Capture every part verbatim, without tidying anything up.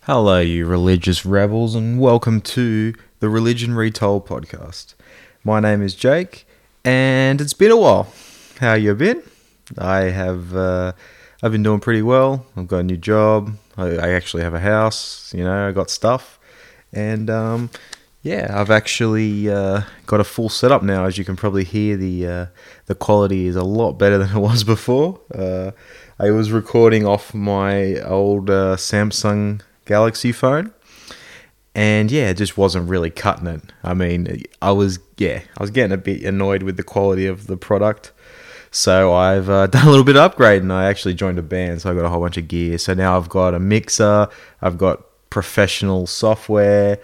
Hello, you religious rebels, and welcome to the Religion Retold podcast. My name is Jake, and it's been a while. How you been? I have, uh, I've been doing pretty well. I've got a new job. I, I actually have a house. You know, I got stuff, and um, yeah, I've actually uh, got a full setup now. As you can probably hear, the uh, the quality is a lot better than it was before. Uh, I was recording off my old uh, Samsung Galaxy phone, and yeah, it just wasn't really cutting it. I mean, I was yeah, I was getting a bit annoyed with the quality of the product, so I've uh, done a little bit of upgrading. I actually joined a band, so I got a whole bunch of gear. So now I've got a mixer, I've got professional software,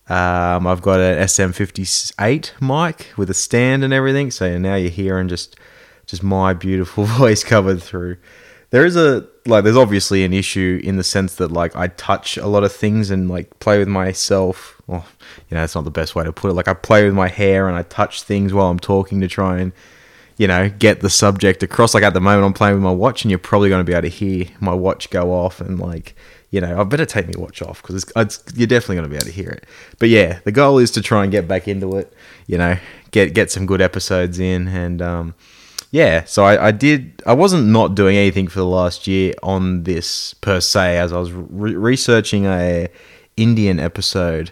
um, I've got an S M fifty-eight mic with a stand and everything. So now you're hearing just just my beautiful voice covered through. There is a, like, there's obviously an issue in the sense that, like, I touch a lot of things and, like, play with myself. Well, you know, that's not the best way to put it. Like, I play with my hair and I touch things while I'm talking to try and, you know, get the subject across. Like, at the moment, I'm playing with my watch, and you're probably going to be able to hear my watch go off, and, like, you know, I better take my watch off because it's, it's, you're definitely going to be able to hear it. But yeah, the goal is to try and get back into it, you know, get get some good episodes in, and, um, yeah, so I, I did, I wasn't not doing anything for the last year on this per se, as I was re- researching a Indian episode,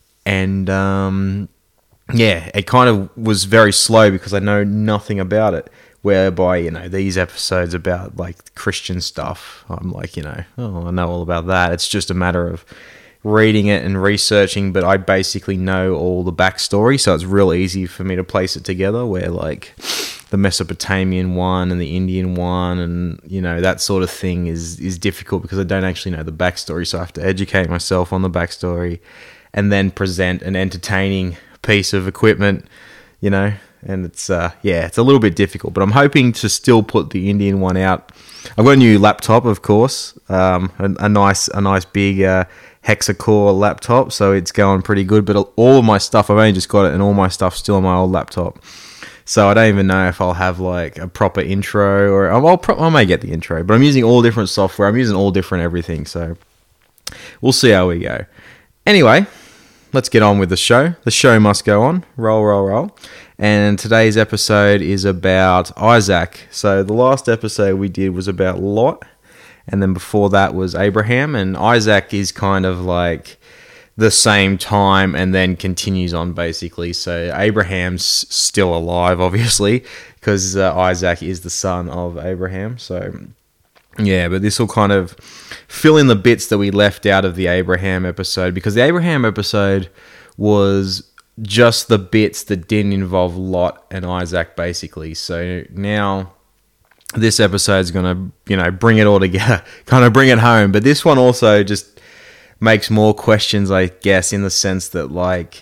and um, yeah, it kind of was very slow because I know nothing about it, whereby, you know, these episodes about, like, Christian stuff, I'm like, you know, oh, I know all about that. It's just a matter of reading it and researching, but I basically know all the backstory, so it's real easy for me to place it together, where, like, the Mesopotamian one and the Indian one and, you know, that sort of thing is is difficult because I don't actually know the backstory, so I have to educate myself on the backstory and then present an entertaining piece of equipment, you know, and it's, uh, yeah, it's a little bit difficult, but I'm hoping to still put the Indian one out. I've got a new laptop, of course, um, a, a nice a nice big uh, hexa-core laptop, so it's going pretty good, but all of my stuff, I've only just got it, and all my stuff's still on my old laptop. So I don't even know if I'll have, like, a proper intro, or I'll, pro- I may get the intro, but I'm using all different software. I'm using all different everything, so we'll see how we go. Anyway, let's get on with the show. The show must go on. Roll, roll, roll. And today's episode is about Isaac. So the last episode we did was about Lot, and then before that was Abraham, and Isaac is kind of like the same time and then continues on, basically. So Abraham's still alive, obviously, because uh, Isaac is the son of Abraham. So yeah, but this will kind of fill in the bits that we left out of the Abraham episode, because the Abraham episode was just the bits that didn't involve Lot and Isaac, basically. So now this episode is going to, you know, bring it all together, kind of bring it home. But this one also just makes more questions, I guess, in the sense that, like,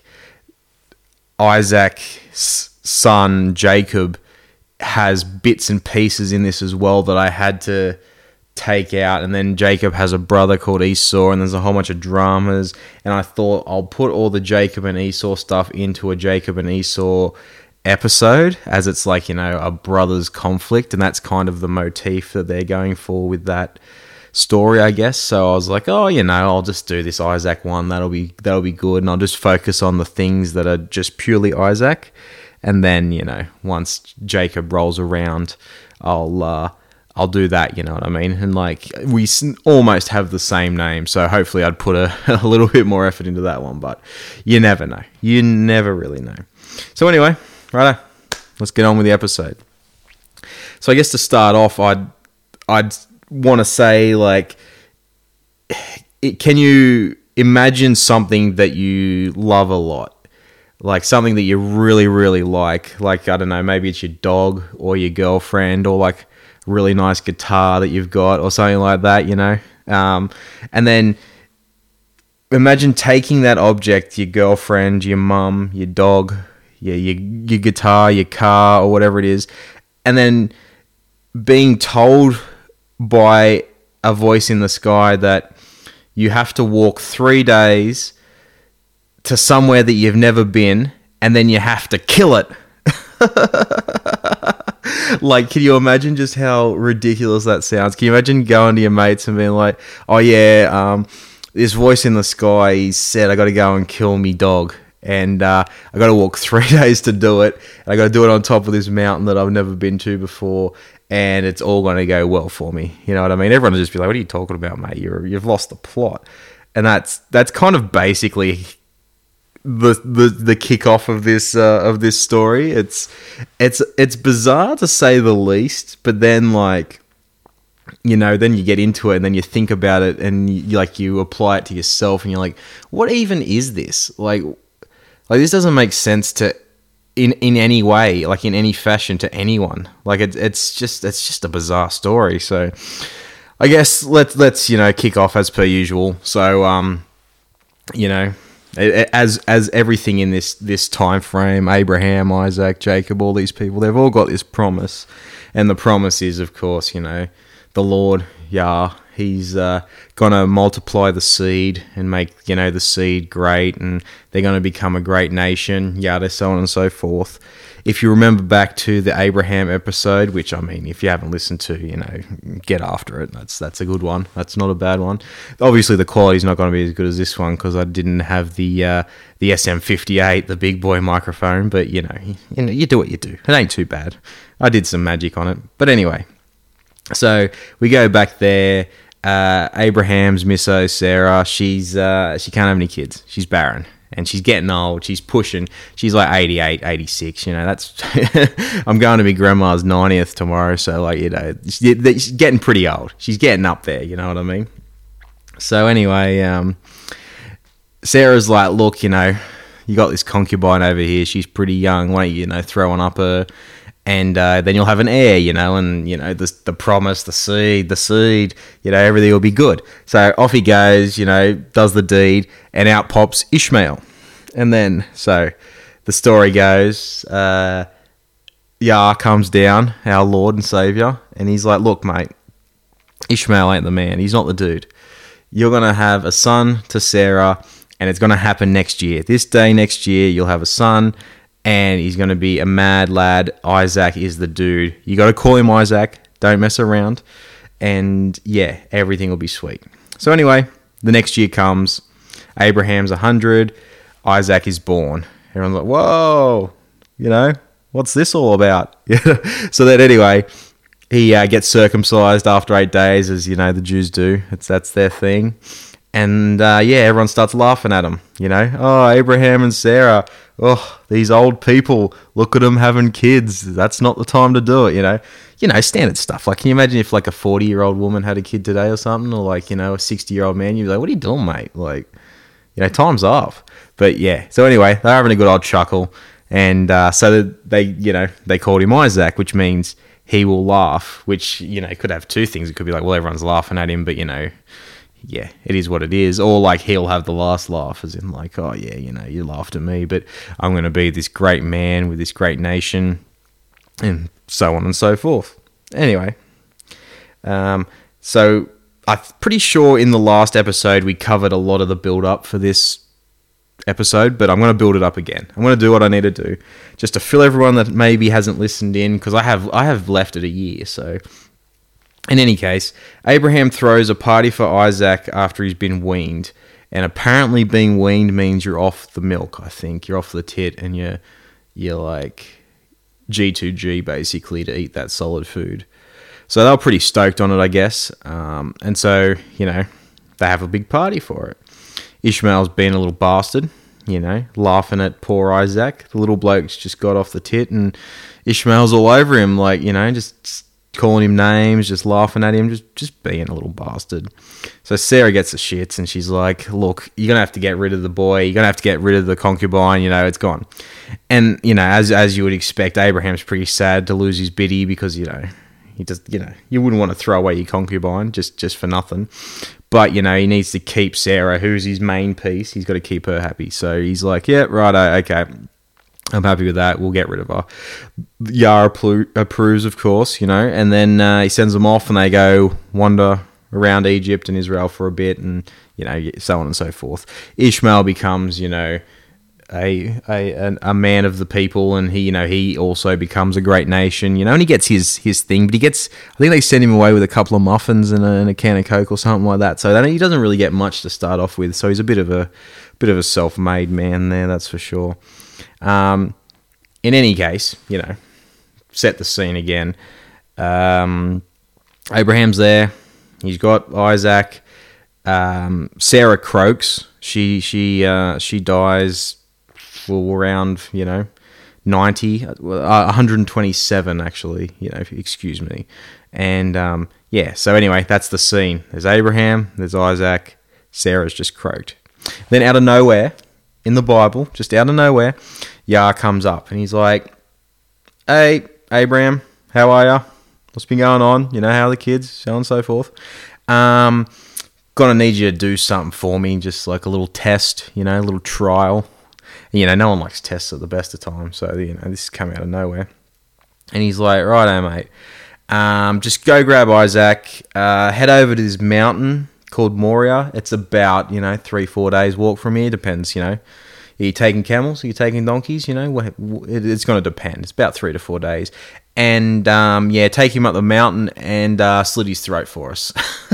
Isaac's son, Jacob, has bits and pieces in this as well that I had to take out. And then Jacob has a brother called Esau, and there's a whole bunch of dramas. And I thought I'll put all the Jacob and Esau stuff into a Jacob and Esau episode, as it's like, you know, a brother's conflict, and that's kind of the motif that they're going for with that story, I guess. So I was like, oh, you know, I'll just do this Isaac one. That'll be that'll be good, and I'll just focus on the things that are just purely Isaac. And then, you know, once Jacob rolls around, I'll uh, I'll do that. You know what I mean? And, like, we almost have the same name, so hopefully I'd put a, a little bit more effort into that one. But you never know. You never really know. So anyway, righto, let's get on with the episode. So I guess to start off, I'd I'd want to say, like, it, can you imagine something that you love a lot, like something that you really really like like I don't know, maybe it's your dog or your girlfriend, or like a really nice guitar that you've got or something like that, you know, um, and then imagine taking that object, your girlfriend, your mum, your dog, your, your your guitar, your car, or whatever it is, and then being told by a voice in the sky that you have to walk three days to somewhere that you've never been, and then you have to kill it. Like, can you imagine just how ridiculous that sounds? Can you imagine going to your mates and being like, oh yeah, um, this voice in the sky, he said, I got to go and kill me dog. And uh, I got to walk three days to do it. And I got to do it on top of this mountain that I've never been to before. And it's all going to go well for me. You know what I mean? Everyone will just be like, what are you talking about, mate? You're, you've lost the plot. And that's that's kind of basically the the the kickoff of this uh, of this story. It's it's it's bizarre to say the least, but then like, you know, then you get into it and then you think about it and you, like you apply it to yourself and you're like, what even is this? Like, like this doesn't make sense to in in any way, like in any fashion to anyone. Like it, it's just it's just a bizarre story. So I guess let's let's you know kick off as per usual. So um, you know, as as everything in this this time frame, Abraham, Isaac, Jacob, all these people, they've all got this promise, and the promise is, of course, you know, the Lord Yah, He's uh, gonna multiply the seed and make you know the seed great, and they're gonna become a great nation, yada, so on and so forth. If you remember back to the Abraham episode, which, I mean, if you haven't listened to, you know, get after it. That's that's a good one. That's not a bad one. Obviously, the quality's not going to be as good as this one because I didn't have the uh, the S M fifty-eight, the big boy microphone. But, you know, you, you know, you do what you do. It ain't too bad. I did some magic on it. But anyway, so we go back there. Uh, Abraham's misso, Sarah, she's uh, she can't have any kids. She's barren. And she's getting old. She's pushing. She's like eighty-eight, eighty-six. You know, that's... I'm going to be grandma's ninetieth tomorrow. So, like, you know, she's getting pretty old. She's getting up there. You know what I mean? So, anyway, um, Sarah's like, look, you know, you got this concubine over here. She's pretty young. Why don't you, you know, throw one up her? And uh, then you'll have an heir, you know, and, you know, the, the promise, the seed, the seed, you know, everything will be good. So off he goes, you know, does the deed, and out pops Ishmael. And then, so the story goes, uh, Yah comes down, our Lord and Saviour, and he's like, look, mate, Ishmael ain't the man. He's not the dude. You're going to have a son to Sarah, and it's going to happen next year. This day next year, you'll have a son, and he's going to be a mad lad. Isaac is the dude. You got to call him Isaac. Don't mess around. And yeah, everything will be sweet. So anyway, the next year comes. Abraham's one hundred. Isaac is born. Everyone's like, whoa, you know, what's this all about? So then anyway, he uh, gets circumcised after eight days, as, you know, the Jews do. It's That's their thing. And uh, yeah, everyone starts laughing at him, you know. Oh, Abraham and Sarah. Oh, these old people. Look at them having kids. That's not the time to do it, you know. You know, standard stuff. Like, can you imagine if, like, a forty-year-old woman had a kid today or something? Or, like, you know, a sixty-year-old man. You'd be like, what are you doing, mate? Like, you know, time's off. But, yeah. So, anyway, they're having a good old chuckle. And uh, so they, you know, they called him Isaac, which means he will laugh. Which, you know, could have two things. It could be like, well, everyone's laughing at him, but, you know... yeah, it is what it is. Or like he'll have the last laugh, as in like, oh yeah, you know, you laughed at me, but I'm going to be this great man with this great nation, and so on and so forth. Anyway, um, so I'm pretty sure in the last episode we covered a lot of the build-up for this episode, but I'm going to build it up again. I'm going to do what I need to do, just to fill everyone that maybe hasn't listened in, because I have I have left it a year, so... In any case, Abraham throws a party for Isaac after he's been weaned. And apparently being weaned means you're off the milk, I think. You're off the tit and you're, you're like G two G, basically, to eat that solid food. So they were pretty stoked on it, I guess. Um, and so, you know, they have a big party for it. Ishmael's been a little bastard, you know, laughing at poor Isaac. The little bloke's just got off the tit and Ishmael's all over him, like, you know, just... calling him names, just laughing at him, just just being a little bastard. So Sarah gets the shits and she's like, look, you're going to have to get rid of the boy. You're going to have to get rid of the concubine. You know, it's gone. And, you know, as as you would expect, Abraham's pretty sad to lose his biddy because, you know, he just, you know, you wouldn't want to throw away your concubine just, just for nothing. But, you know, he needs to keep Sarah, who's his main piece. He's got to keep her happy. So he's like, yeah, righto, okay. I'm happy with that. We'll get rid of her. Yah approves, of course, you know, and then uh, he sends them off and they go wander around Egypt and Israel for a bit and, you know, so on and so forth. Ishmael becomes, you know, a a an- a man of the people, and he you know he also becomes a great nation, you know, and he gets his his thing, but he gets I think they send him away with a couple of muffins and a, and a can of Coke or something like that. So that, he doesn't really get much to start off with. So he's a bit of a bit of a self-made man there, that's for sure. Um, in any case, you know, set the scene again. Um, Abraham's there. He's got Isaac. Um, Sarah croaks. She she uh, she dies for around you know ninety, uh, one hundred twenty-seven actually. You know, excuse me. And um, yeah. So anyway, that's the scene. There's Abraham. There's Isaac. Sarah's just croaked. Then out of nowhere, in the Bible, just out of nowhere, Yah comes up and he's like, "Hey, Abraham, how are ya? What's been going on? You know, how are the kids? So on and so forth. Um, gonna need you to do something for me, just like a little test, you know, a little trial. You know, no one likes tests at the best of times, so, you know, this is coming out of nowhere." And he's like, "Righto, mate. Um, just go grab Isaac, uh, head over to this mountain called Moriah. It's about, you know, three, four days walk from here. Depends, you know. Are you taking camels? Are you taking donkeys? You know, it's going to depend. It's about three to four days. And, um, yeah, take him up the mountain and uh, slit his throat for us."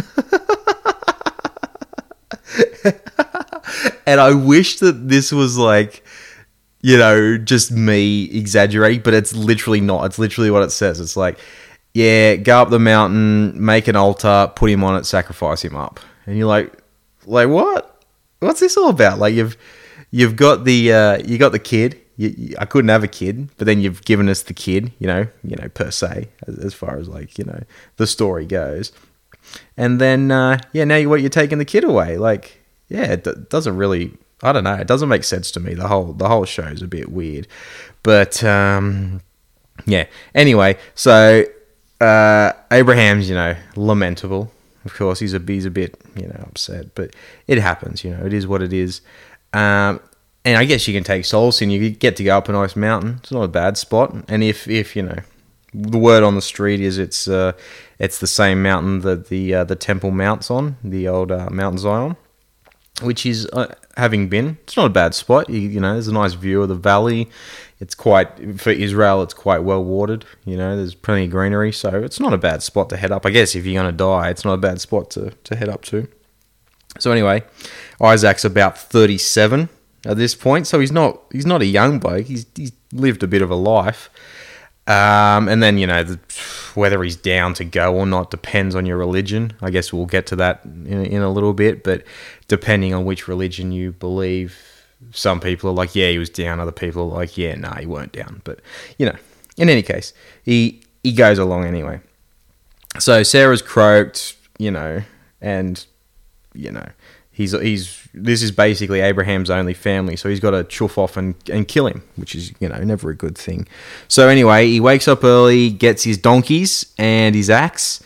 And I wish that this was like, you know, just me exaggerating, but it's literally not. It's literally what it says. It's like, yeah, go up the mountain, make an altar, put him on it, sacrifice him up. And you're like, like what? What's this all about? Like you've you've got the uh, you got the kid. You, you, I couldn't have a kid, but then you've given us the kid. You know, you know per se, as, as far as like you know the story goes. And then uh, yeah, now you what you're taking the kid away. Like yeah, it d- doesn't really. I don't know. It doesn't make sense to me. The whole the whole show is a bit weird, but um, yeah. Anyway, so uh, Abraham's you know lamentable. Of course, he's a he's a bit you know upset, but it happens. You know, it is what it is. Um, and I guess you can take solace in you get to go up a nice mountain. It's not a bad spot. And if if you know, the word on the street is it's uh, it's the same mountain that the uh, the Temple Mount's on, the old uh, Mount Zion. Which is, uh, having been, it's not a bad spot. You, you know, there's a nice view of the valley. It's quite, for Israel, it's quite well watered. You know, there's plenty of greenery. So it's not a bad spot to head up. I guess if you're going to die, it's not a bad spot to, to head up to. So anyway, Isaac's about thirty-seven at this point. So he's not he's not a young bloke. He's, he's lived a bit of a life. Um, and then, you know, the, whether he's down to go or not depends on your religion. I guess we'll get to that in, in a little bit, but depending on which religion you believe, some people are like, yeah, he was down. Other people are like, yeah, nah, he weren't down. But, you know, in any case, he, he goes along anyway. So Sarah's croaked, you know, and, you know, He's he's this is basically Abraham's only family, so he's got to chuff off and, and kill him, which is you know never a good thing. So anyway, he wakes up early, gets his donkeys and his axe,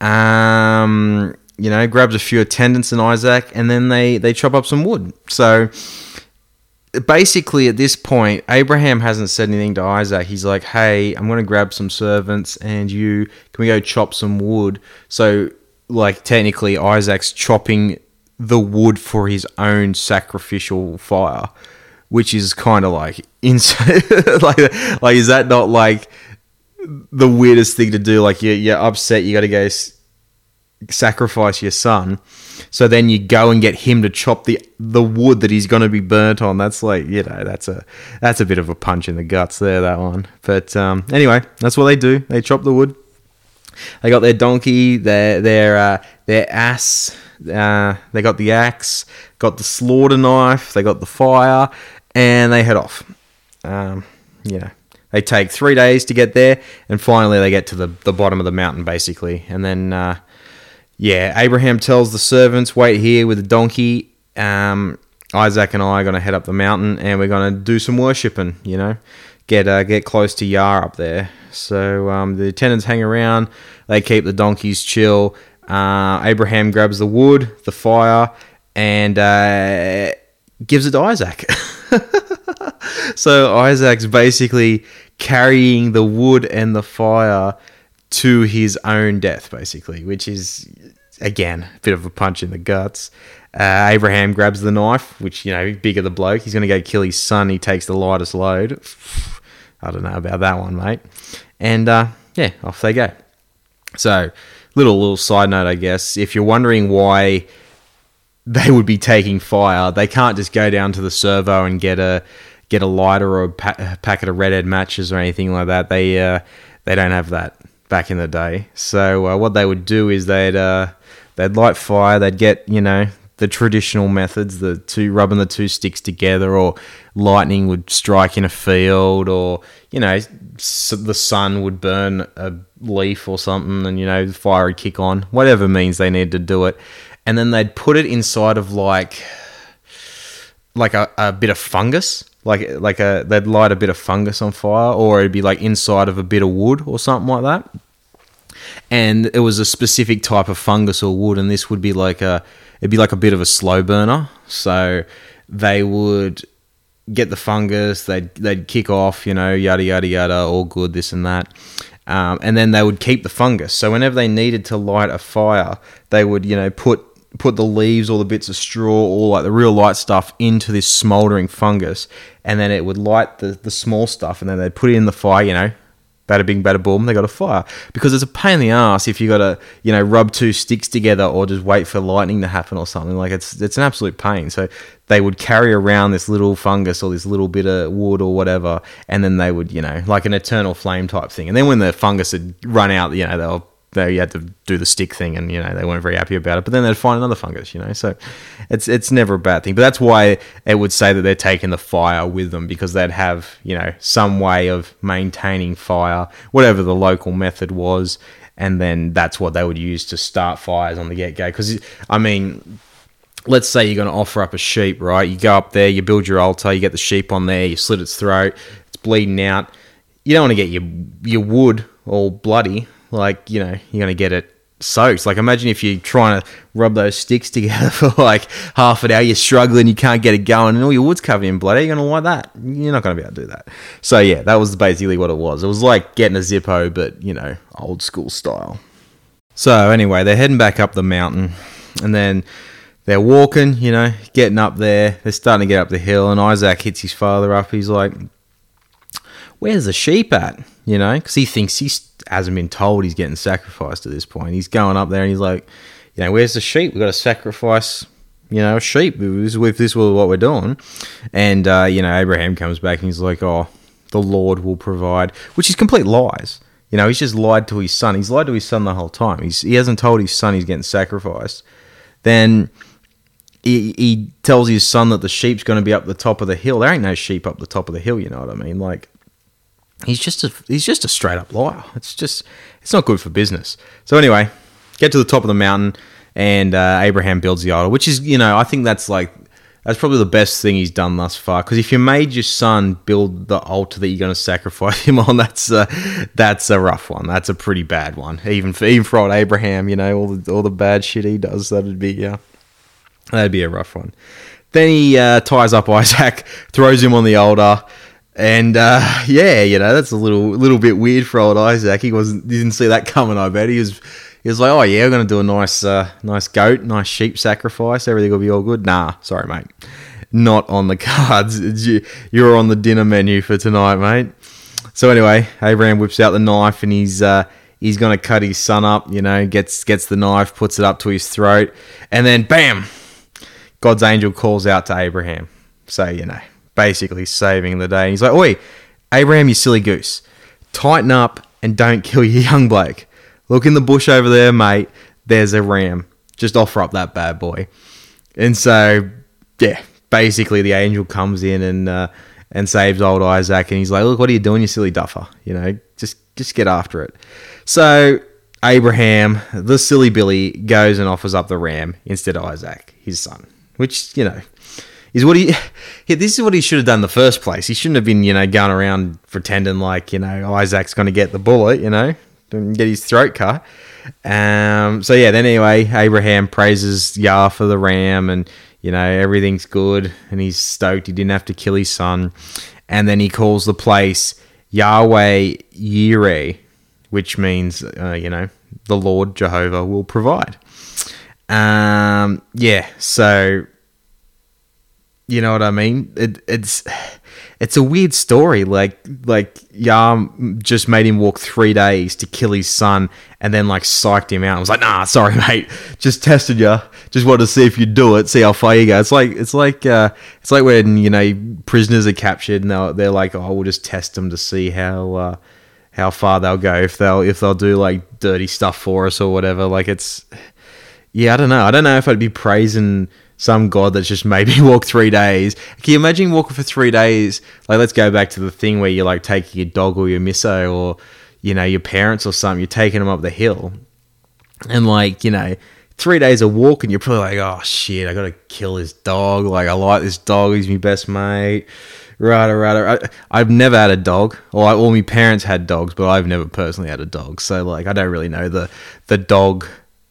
um, you know, grabs a few attendants and Isaac, and then they, they chop up some wood. So basically, at this point, Abraham hasn't said anything to Isaac. He's like, "Hey, I'm going to grab some servants, and you can we go chop some wood?" So like technically, Isaac's chopping the wood for his own sacrificial fire, which is kind of like insane. like, like is that not like the weirdest thing to do? Like you're, you're upset, you got to go s- sacrifice your son, so then you go and get him to chop the the wood that he's going to be burnt on. That's like you know that's a that's a bit of a punch in the guts there, that one. But um, anyway, that's what they do. They chop the wood. They got their donkey, their their uh, their ass. Uh, they got the axe, got the slaughter knife, they got the fire, and they head off. Um, you know, they take three days to get there, and finally they get to the, the bottom of the mountain, basically. And then, uh, yeah, Abraham tells the servants, wait here with the donkey. Um, Isaac and I are going to head up the mountain, and we're going to do some worshipping, you know, get uh, get close to Yah up there. So um, the attendants hang around, they keep the donkeys chill. Uh, Abraham grabs the wood, the fire, and uh, gives it to Isaac. So Isaac's basically carrying the wood and the fire to his own death, basically, which is, again, a bit of a punch in the guts. Uh, Abraham grabs the knife, which, you know, bigger the bloke. He's going to go kill his son. He takes the lightest load. I don't know about that one, mate. And, uh, yeah, off they go. So, little little side note, I guess. If you're wondering why they would be taking fire, they can't just go down to the servo and get a get a lighter or a, pa- a packet of redhead matches or anything like that. They uh, they don't have that back in the day. So, uh, what they would do is they'd uh, they'd light fire. They'd get, you know, the traditional methods, the two rubbing the two sticks together, or lightning would strike in a field, or, you know, the sun would burn a leaf or something, and, you know, the fire would kick on, whatever means they needed to do it. And then they'd put it inside of like like a, a bit of fungus, like like a they'd light a bit of fungus on fire, or it'd be like inside of a bit of wood or something like that. And it was a specific type of fungus or wood, and this would be like a it'd be like a bit of a slow burner. So they would get the fungus, they'd they'd kick off, you know, yada yada yada, all good, this and that, um, and then they would keep the fungus. So whenever they needed to light a fire, they would, you know, put put the leaves or the bits of straw, or like the real light stuff, into this smouldering fungus, and then it would light the the small stuff, and then they'd put it in the fire, you know. Bada bing, bada boom, they got a fire. Because it's a pain in the ass if you got to, you know, rub two sticks together or just wait for lightning to happen or something. Like, it's it's an absolute pain. So they would carry around this little fungus or this little bit of wood or whatever, and then they would, you know, like an eternal flame type thing. And then when the fungus had run out, you know, they were they had to do the stick thing, and, you know, they weren't very happy about it. But then they'd find another fungus, you know. So it's it's never a bad thing. But that's why it would say that they're taking the fire with them, because they'd have, you know, some way of maintaining fire, whatever the local method was, and then that's what they would use to start fires on the get-go. Because, I mean, let's say you're going to offer up a sheep, right? You go up there, you build your altar, you get the sheep on there, you slit its throat, it's bleeding out. You don't want to get your your wood all bloody. Like, you know, you're going to get it soaked. Like, imagine if you're trying to rub those sticks together for like half an hour, you're struggling, you can't get it going, and all your wood's covered in blood. How are you going to like that? You're not going to be able to do that. So, yeah, that was basically what it was. It was like getting a Zippo, but, you know, old school style. So, anyway, they're heading back up the mountain, and then they're walking, you know, getting up there. They're starting to get up the hill, and Isaac hits his father up. He's like, where's the sheep at? You know, because he thinks he hasn't been told he's getting sacrificed at this point. He's going up there and he's like, you know, where's the sheep? We've got to sacrifice, you know, a sheep if this was what we're doing. And, uh, you know, Abraham comes back and he's like, oh, the Lord will provide, which is complete lies. You know, he's just lied to his son. He's lied to his son the whole time. He's, he hasn't told his son he's getting sacrificed. Then he, he tells his son that the sheep's going to be up the top of the hill. There ain't no sheep up the top of the hill, you know what I mean? Like, He's just a he's just a straight up liar. It's just it's not good for business. So anyway, get to the top of the mountain, and uh, Abraham builds the idol, which is, you know, I think that's like that's probably the best thing he's done thus far. Because if you made your son build the altar that you're going to sacrifice him on, that's uh, that's a rough one. That's a pretty bad one. Even for even for old Abraham, you know, all the all the bad shit he does, that'd be yeah, that'd be a rough one. Then he uh, ties up Isaac, throws him on the altar. And, uh, yeah, you know, that's a little little bit weird for old Isaac. He wasn't, he didn't see that coming, I bet. He was he was like, oh, yeah, we're going to do a nice uh, nice goat, nice sheep sacrifice. Everything will be all good. Nah, sorry, mate. Not on the cards. You're on the dinner menu for tonight, mate. So anyway, Abraham whips out the knife, and he's uh, he's going to cut his son up, you know, gets gets the knife, puts it up to his throat, and then, bam, God's angel calls out to Abraham. So, you know, basically saving the day. And he's like, oi, Abraham, you silly goose. Tighten up and don't kill your young bloke. Look in the bush over there, mate. There's a ram. Just offer up that bad boy. And so, yeah, basically the angel comes in and uh, and saves old Isaac. And he's like, look, what are you doing, you silly duffer? You know, just, just get after it. So Abraham, the silly Billy, goes and offers up the ram instead of Isaac, his son. Which, you know, is what he, yeah, this is what he should have done in the first place. He shouldn't have been, you know, going around pretending like, you know, Isaac's going to get the bullet, you know, and get his throat cut. Um, so yeah, then anyway, Abraham praises Yah for the ram, and, you know, everything's good, and he's stoked he didn't have to kill his son. And then he calls the place Yahweh Yireh, which means, uh, you know, the Lord Jehovah will provide. Um, yeah, so you know what I mean? It, it's it's a weird story. Like like Yar just made him walk three days to kill his son, and then like psyched him out. I was like, nah, sorry, mate, just tested you. Just wanted to see if you do it, see how far you go. It's like it's like uh, it's like when you know prisoners are captured and they're, they're like, oh, we'll just test them to see how uh, how far they'll go if they'll if they'll do like dirty stuff for us or whatever. Like it's. Yeah, I don't know. I don't know if I'd be praising some god that's just made me walk three days. Can you imagine walking for three days? Like, let's go back to the thing where you're like taking your dog or your misso or, you know, your parents or something. You're taking them up the hill. And like, you know, three days of walking, you're probably like, oh shit, I got to kill this dog. Like, I like this dog. He's my best mate. Right, right, right. I've never had a dog. Or I, well, my parents had dogs, but I've never personally had a dog. So like, I don't really know the, the dog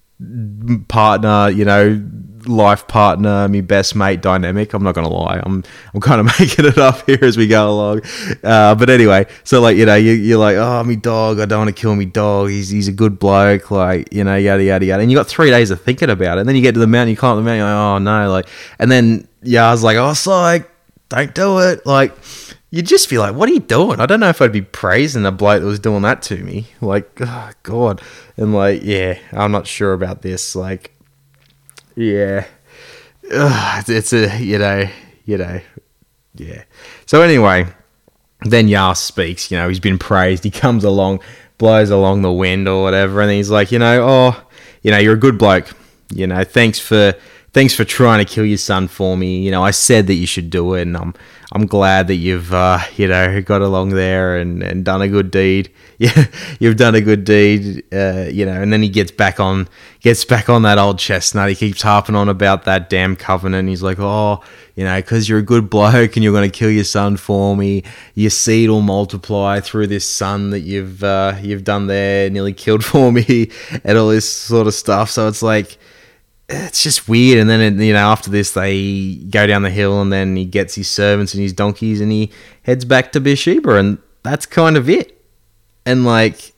partner, you know, life partner, me best mate dynamic. I'm not gonna lie, I'm I'm kind of making it up here as we go along. Uh, but anyway, so like you know, you, you're like, oh, me dog, I don't want to kill me dog. He's he's a good bloke, like you know, yada yada yada. And you got three days of thinking about it. And then you get to the mountain, you climb the mountain, you're like, oh no, like, and then yeah, I was like, oh, psych, don't do it, like. You'd just be like, what are you doing? I don't know if I'd be praising a bloke that was doing that to me. Like, oh, God. And like, yeah, I'm not sure about this. Like, yeah. Ugh, it's a, you know, you know, yeah. So anyway, then Yar speaks, you know, he's been praised. He comes along, blows along the wind or whatever. And he's like, you know, oh, you know, you're a good bloke. You know, thanks for... Thanks for trying to kill your son for me. You know, I said that you should do it, and I'm I'm glad that you've uh, you know got along there and, and done a good deed. Yeah, you've done a good deed. Uh, you know, and then he gets back on gets back on that old chestnut. He keeps harping on about that damn covenant. He's like, oh, you know, because you're a good bloke and you're going to kill your son for me. Your seed will multiply through this son that you've uh, you've done there, nearly killed for me, and all this sort of stuff. So it's like. It's just weird. And then, you know, after this, they go down the hill and then he gets his servants and his donkeys and he heads back to Beersheba. And that's kind of it. And, like,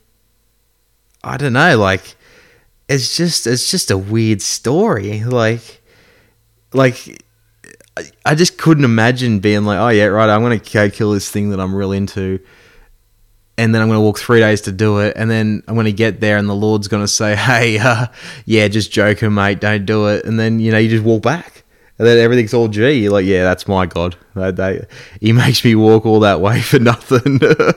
I don't know, like, it's just, it's just a weird story. Like, like, I just couldn't imagine being like, oh, yeah, right, I'm going to go kill this thing that I'm real into. And then I'm going to walk three days to do it. And then I'm going to get there and the Lord's going to say, hey, uh, yeah, just joking, mate. Don't do it. And then, you know, you just walk back. And then everything's all G. You're like, yeah, that's my God. They, they, he makes me walk all that way for nothing.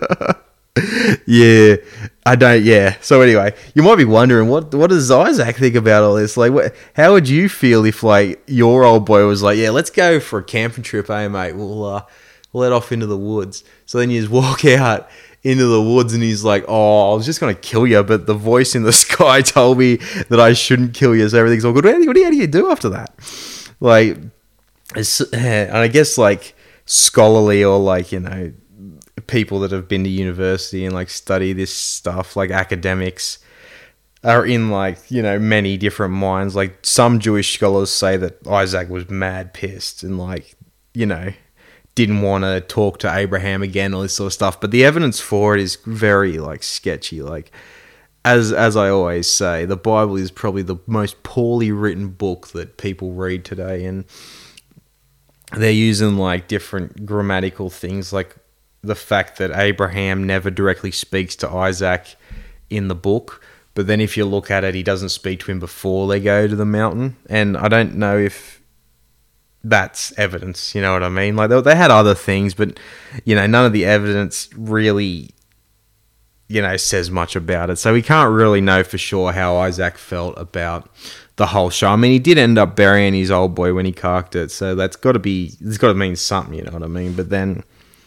yeah, I don't, yeah. So anyway, you might be wondering, what what does Isaac think about all this? Like, what, how would you feel if, like, your old boy was like, yeah, let's go for a camping trip, eh, mate? We'll, uh, we'll head off into the woods. So then you just walk out into the woods and he's like, oh, I was just going to kill you, but the voice in the sky told me that I shouldn't kill you, so everything's all good. What do you, what do you do after that? Like, it's, and I guess like scholarly or like, you know, people that have been to university and like study this stuff, like academics, are in like, you know, many different minds. Like some Jewish scholars say that Isaac was mad pissed and like, you know, didn't want to talk to Abraham again, all this sort of stuff. But the evidence for it is very, like, sketchy. Like, as as I always say, the Bible is probably the most poorly written book that people read today. And they're using, like, different grammatical things, like the fact that Abraham never directly speaks to Isaac in the book. But then if you look at it, he doesn't speak to him before they go to the mountain. And I don't know if that's evidence, you know what I mean? Like, they, they had other things, but, you know, none of the evidence really, you know, says much about it. So we can't really know for sure how Isaac felt about the whole show. I mean, he did end up burying his old boy when he carked it, so that's got to be, it's got to mean something, you know what I mean? But then,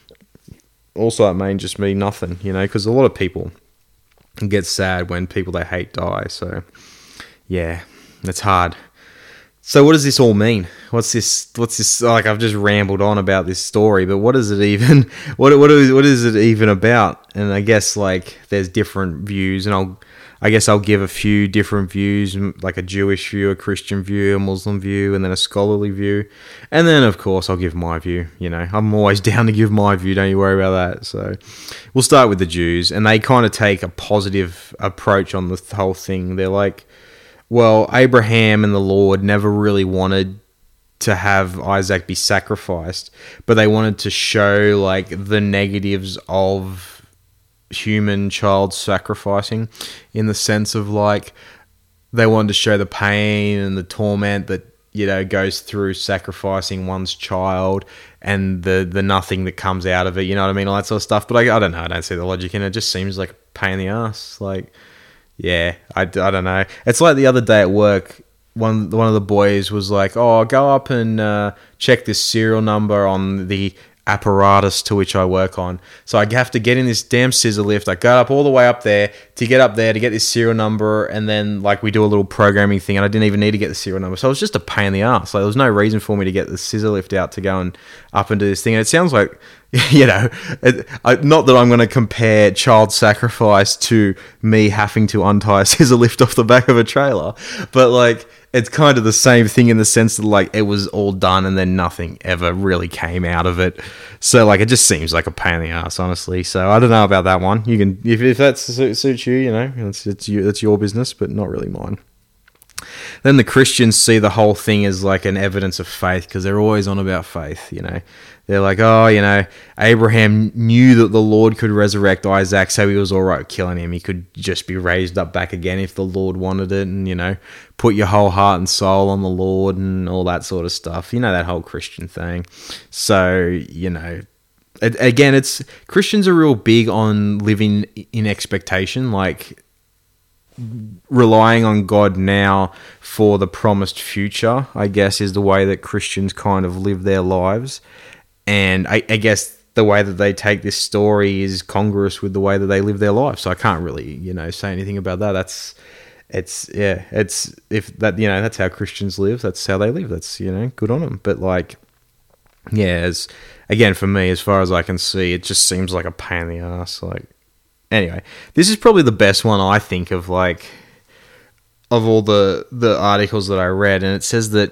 also it may just mean nothing, you know, because a lot of people get sad when people they hate die, so, yeah, it's hard. So what does this all mean? What's this? What's this? Like, I've just rambled on about this story, but what is it even? What what is what is it even about? And I guess like there's different views, and I'll I guess I'll give a few different views, like a Jewish view, a Christian view, a Muslim view, and then a scholarly view, and then of course I'll give my view. You know, I'm always down to give my view. Don't you worry about that. So we'll start with the Jews, and they kind of take a positive approach on the whole thing. They're like, well, Abraham and the Lord never really wanted to have Isaac be sacrificed, but they wanted to show like the negatives of human child sacrificing, in the sense of like they wanted to show the pain and the torment that, you know, goes through sacrificing one's child, and the the nothing that comes out of it, you know what I mean, all that sort of stuff. But I, I don't know, I don't see the logic in it. It just seems like a pain in the ass. Like, yeah, I, I don't know. It's like the other day at work, one one of the boys was like, oh, go up and uh, check this serial number on the apparatus to which I work on. So I have to get in this damn scissor lift. I go up all the way up there to get up there to get this serial number, and then like we do a little programming thing, and I didn't even need to get the serial number. So it was just a pain in the ass. Like there was no reason for me to get the scissor lift out to go and up and do this thing. And it sounds like, you know, it, I, not that I'm going to compare child sacrifice to me having to untie a scissor lift off the back of a trailer, but like it's kind of the same thing in the sense that like it was all done and then nothing ever really came out of it. So like it just seems like a pain in the ass, honestly. So I don't know about that one. You can, if, if that suits you, you know, it's it's you, that's your business, but not really mine. Then the Christians see the whole thing as like an evidence of faith, because they're always on about faith, you know. They're like, oh, you know, Abraham knew that the Lord could resurrect Isaac, so he was all right with killing him. He could just be raised up back again if the Lord wanted it, and, you know, put your whole heart and soul on the Lord and all that sort of stuff. You know, that whole Christian thing. So, you know, it, again, it's Christians are real big on living in expectation, like relying on God now for the promised future, I guess, is the way that Christians kind of live their lives. And I, I guess the way that they take this story is congruous with the way that they live their life. So I can't really, you know, say anything about that. That's, it's, yeah, it's, if that, you know, that's how Christians live. That's how they live. That's, you know, good on them. But like, yeah, as, again, for me, as far as I can see, it just seems like a pain in the ass. Like, anyway, this is probably the best one I think of, like, of all the, the articles that I read. And it says that,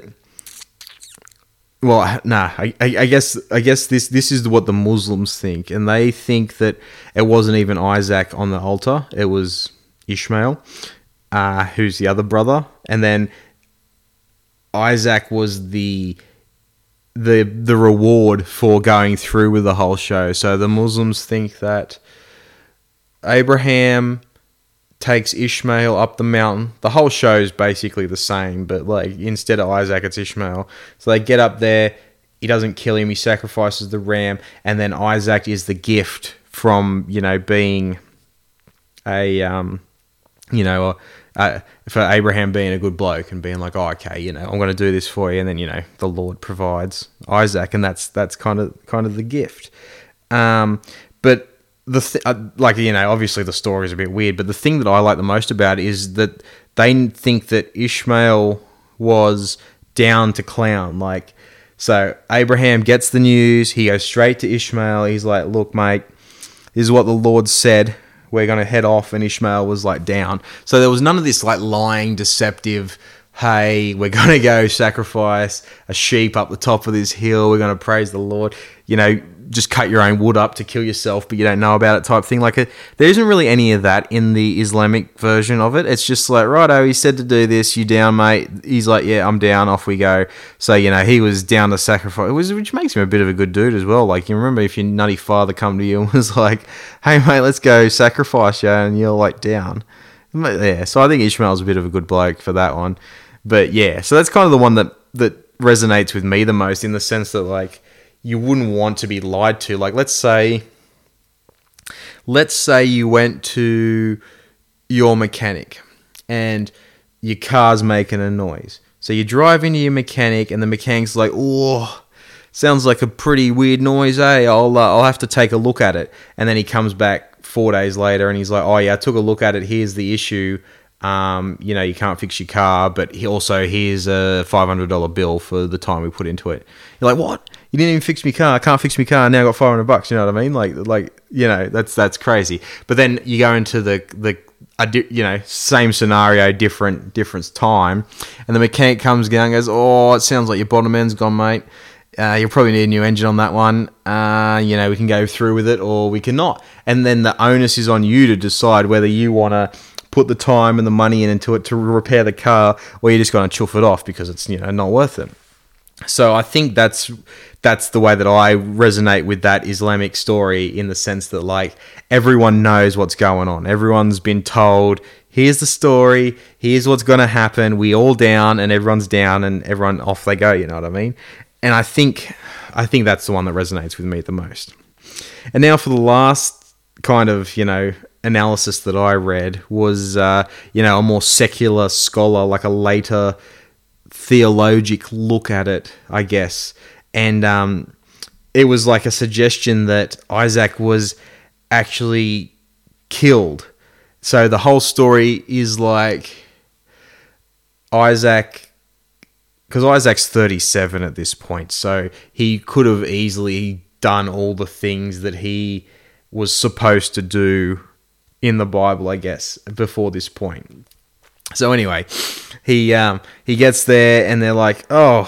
well, nah, I, I guess I guess this, this is what the Muslims think, and they think that it wasn't even Isaac on the altar; it was Ishmael, uh, who's the other brother, and then Isaac was the the the reward for going through with the whole show. So the Muslims think that Abraham takes Ishmael up the mountain. The whole show is basically the same, but like instead of Isaac, it's Ishmael. So they get up there. He doesn't kill him. He sacrifices the ram, and then Isaac is the gift from, you know, being a um, you know, uh, for Abraham being a good bloke and being like, oh, okay, you know, I'm going to do this for you, and then, you know, the Lord provides Isaac, and that's that's kind of kind of the gift. Um, but the th- uh, like, you know, obviously the story is a bit weird, but the thing that I like the most about it is that they think that Ishmael was down to clown. Like, so Abraham gets the news, he goes straight to Ishmael. He's like, look, mate, this is what the Lord said. We're going to head off. And Ishmael was like down. So there was none of this like lying, deceptive, hey, we're going to go sacrifice a sheep up the top of this hill. We're going to praise the Lord. You know, just cut your own wood up to kill yourself, but you don't know about it type thing. Like, a, there isn't really any of that in the Islamic version of it. It's just like, righto, he said to do this, you down, mate? He's like, yeah, I'm down, off we go. So, you know, he was down to sacrifice, which makes him a bit of a good dude as well. Like, you remember if your nutty father come to you and was like, hey, mate, let's go sacrifice you, and you're like down. Yeah, so I think Ishmael's a bit of a good bloke for that one. But yeah, so that's kind of the one that, that resonates with me the most, in the sense that, like, you wouldn't want to be lied to. Like, let's say, let's say you went to your mechanic and your car's making a noise. So you drive into your mechanic and the mechanic's like, oh, sounds like a pretty weird noise, eh? I'll, uh, I'll have to take a look at it. And then he comes back four days later and he's like, oh yeah, I took a look at it. Here's the issue. Um, you know, you can't fix your car, but he also, here's a five hundred dollars bill for the time we put into it. You're like, what? You didn't even fix my car. I can't fix my car. Now I got five hundred bucks. You know what I mean? Like, like, you know, that's, that's crazy. But then you go into the, the, you know, same scenario, different, different time. And the mechanic comes down and goes, oh, it sounds like your bottom end's gone, mate. Uh, you'll probably need a new engine on that one. Uh, you know, we can go through with it or we cannot. And then the onus is on you to decide whether you want to put the time and the money in into it to repair the car, or you're just going to chuff it off because it's, you know, not worth it. So I think that's that's the way that I resonate with that Islamic story, in the sense that, like, everyone knows what's going on. Everyone's been told, here's the story, here's what's going to happen, we all down, and everyone's down, and everyone off they go, you know what I mean? And I think I think that's the one that resonates with me the most. And now for the last kind of, you know, analysis that I read was, uh, you know, a more secular scholar, like a later theologic look at it, I guess. And um, it was like a suggestion that Isaac was actually killed. So the whole story is like Isaac, because Isaac's thirty-seven at this point, so he could have easily done all the things that he was supposed to do in the Bible, I guess, before this point. So anyway, he um, he gets there and they're like, "Oh,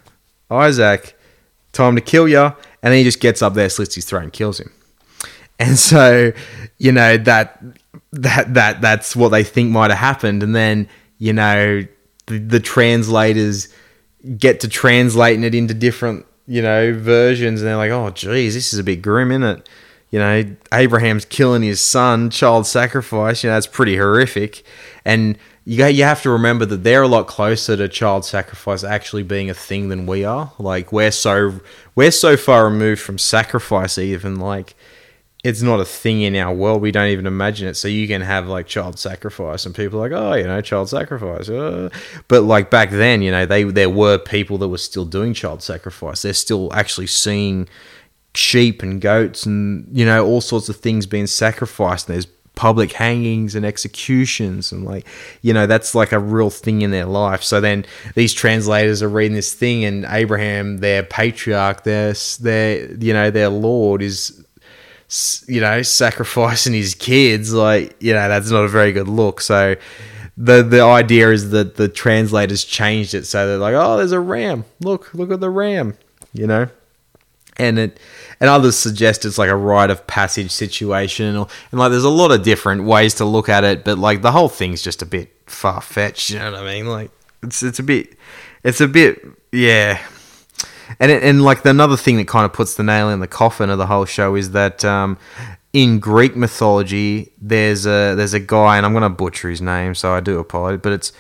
Isaac, time to kill ya," and then he just gets up there, slits his throat, and kills him. And so, you know, that that that that's what they think might have happened. And then, you know, the, the translators get to translating it into different, you know, versions, and they're like, "Oh, geez, this is a bit grim, isn't it? You know, Abraham's killing his son, child sacrifice. You know, that's pretty horrific." And you you have to remember that they're a lot closer to child sacrifice actually being a thing than we are. Like, we're so we're so far removed from sacrifice, even, like, it's not a thing in our world. We don't even imagine it. So you can have, like, child sacrifice, and people are like, "Oh, you know, child sacrifice." Uh. But, like, back then, you know, they there were people that were still doing child sacrifice. They're still actually seeing sheep and goats and, you know, all sorts of things being sacrificed. There's public hangings and executions, and, like, you know, that's like a real thing in their life. So then these translators are reading this thing, and Abraham, their patriarch, their their you know, their Lord, is, you know, sacrificing his kids. Like, you know, that's not a very good look. So the the idea is that the translators changed it, so they're like, "Oh, there's a ram. Look, look at the ram," you know. And it, and others suggest it's like a rite of passage situation, or, and, like, there's a lot of different ways to look at it, but, like, the whole thing's just a bit far fetched. You know what I mean? Like, it's it's a bit, it's a bit, yeah. And it, and like, another thing that kind of puts the nail in the coffin of the whole show is that um, in Greek mythology, there's a there's a guy, and I'm gonna butcher his name, so I do apologize, but it's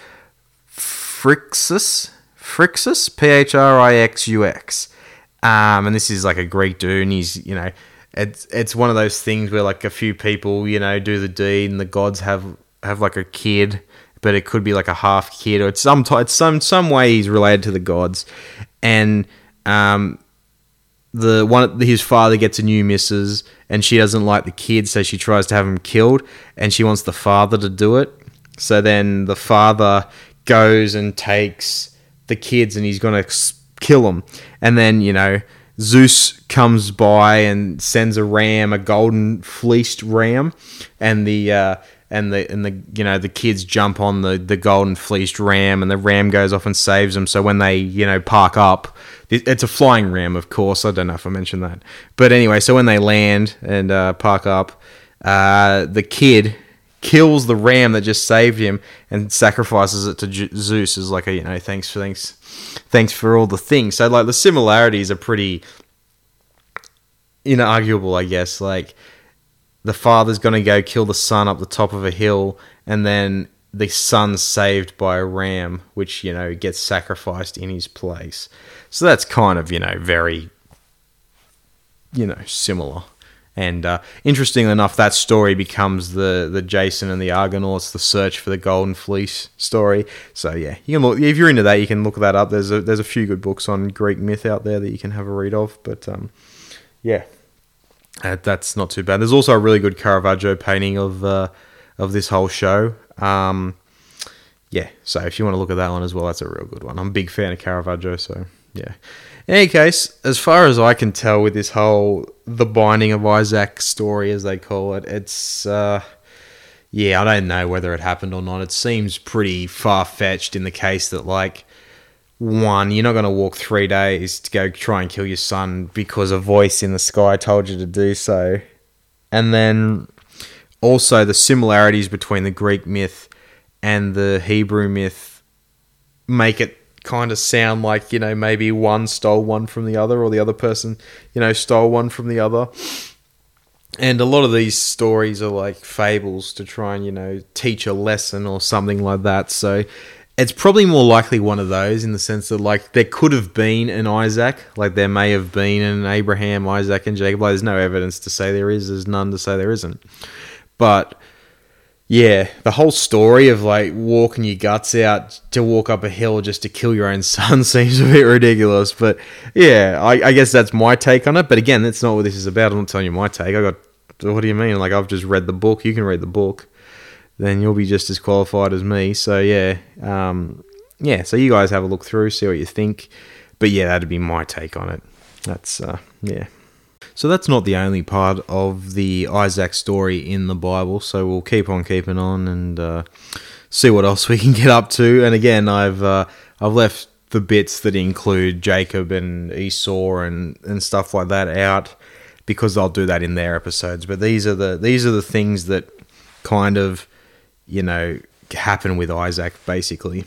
Phrixus, Phrixus, P H R I X U X. Um, and this is like a Greek dude, and he's, you know, it's it's one of those things where, like, a few people, you know, do the deed, and the gods have, have like a kid, but it could be like a half kid, or it's some it's some some way he's related to the gods, and um, the one his father gets a new missus, and she doesn't like the kid, so she tries to have him killed, and she wants the father to do it. So then the father goes and takes the kids, and he's gonna kill them. And then, you know, Zeus comes by and sends a ram, a golden fleeced ram, and the uh, and the and the you know the kids jump on the, the golden fleeced ram, and the ram goes off and saves them. So when they, you know, park up, it's a flying ram, of course. I don't know if I mentioned that, but anyway, so when they land and uh, park up, uh, the kid kills the ram that just saved him and sacrifices it to J- Zeus as, like, a, you know, thanks for thanks. Thanks for all the things. So, like, the similarities are pretty inarguable, I guess. Like, the father's going to go kill the son up the top of a hill, and then the son's saved by a ram, which, you know, gets sacrificed in his place. So that's kind of, you know, very, you know, similar. And uh, interestingly enough, that story becomes the, the Jason and the Argonauts, the search for the Golden Fleece story. So yeah, you can look, if you're into that, you can look that up. There's a there's a few good books on Greek myth out there that you can have a read of. But um, yeah, uh, that's not too bad. There's also a really good Caravaggio painting of uh, of this whole show. Um, yeah, so if you want to look at that one as well, that's a real good one. I'm a big fan of Caravaggio, so yeah. In any case, as far as I can tell with this whole The Binding of Isaac story, as they call it, it's, uh, yeah, I don't know whether it happened or not. It seems pretty far-fetched in the case that, like, one, you're not going to walk three days to go try and kill your son because a voice in the sky told you to do so. And then also the similarities between the Greek myth and the Hebrew myth make it kind of sound like, you know, maybe one stole one from the other, or the other person, you know, stole one from the other. And a lot of these stories are like fables to try and, you know, teach a lesson or something like that. So it's probably more likely one of those, in the sense that, like, there could have been an Isaac, like there may have been an Abraham, Isaac, and Jacob. Like, there's no evidence to say there is. There's none to say there isn't. But yeah, the whole story of like walking your guts out to walk up a hill just to kill your own son seems a bit ridiculous. But yeah, I, I guess that's my take on it. But again, that's not what this is about. I'm not telling you my take. I got, what do you mean? Like, I've just read the book. You can read the book. Then you'll be just as qualified as me. So yeah, um, yeah. So you guys have a look through, see what you think. But yeah, that'd be my take on it. That's uh, yeah. So that's not the only part of the Isaac story in the Bible. So we'll keep on keeping on and uh, see what else we can get up to. And again, I've uh, I've left the bits that include Jacob and Esau and, and stuff like that out, because I'll do that in their episodes. But these are the these are the things that kind of, you know, happen with Isaac, basically.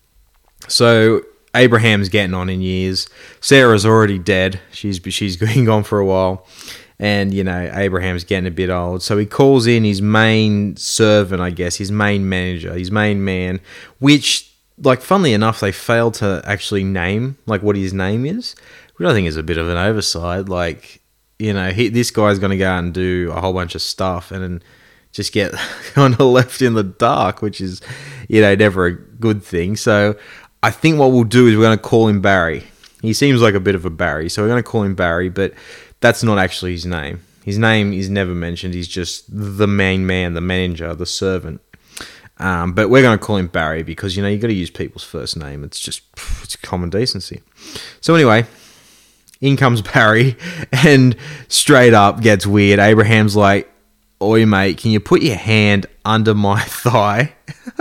So Abraham's getting on in years. Sarah's already dead. She's she's been gone for a while. And, you know, Abraham's getting a bit old. So he calls in his main servant, I guess, his main manager, his main man, which, like, funnily enough, they failed to actually name, like, what his name is, which I think is a bit of an oversight. Like, you know, he, this guy's going to go out and do a whole bunch of stuff and then just get kind of left in the dark, which is, you know, never a good thing. So I think what we'll do is we're going to call him Barry. He seems like a bit of a Barry, so we're going to call him Barry, but that's not actually his name. His name is never mentioned. He's just the main man, the manager, the servant. Um, but we're going to call him Barry because, you know, you got to use people's first name. It's just, it's common decency. So anyway, in comes Barry, and straight up gets weird. Abraham's like, "Oi, mate, can you put your hand under my thigh?"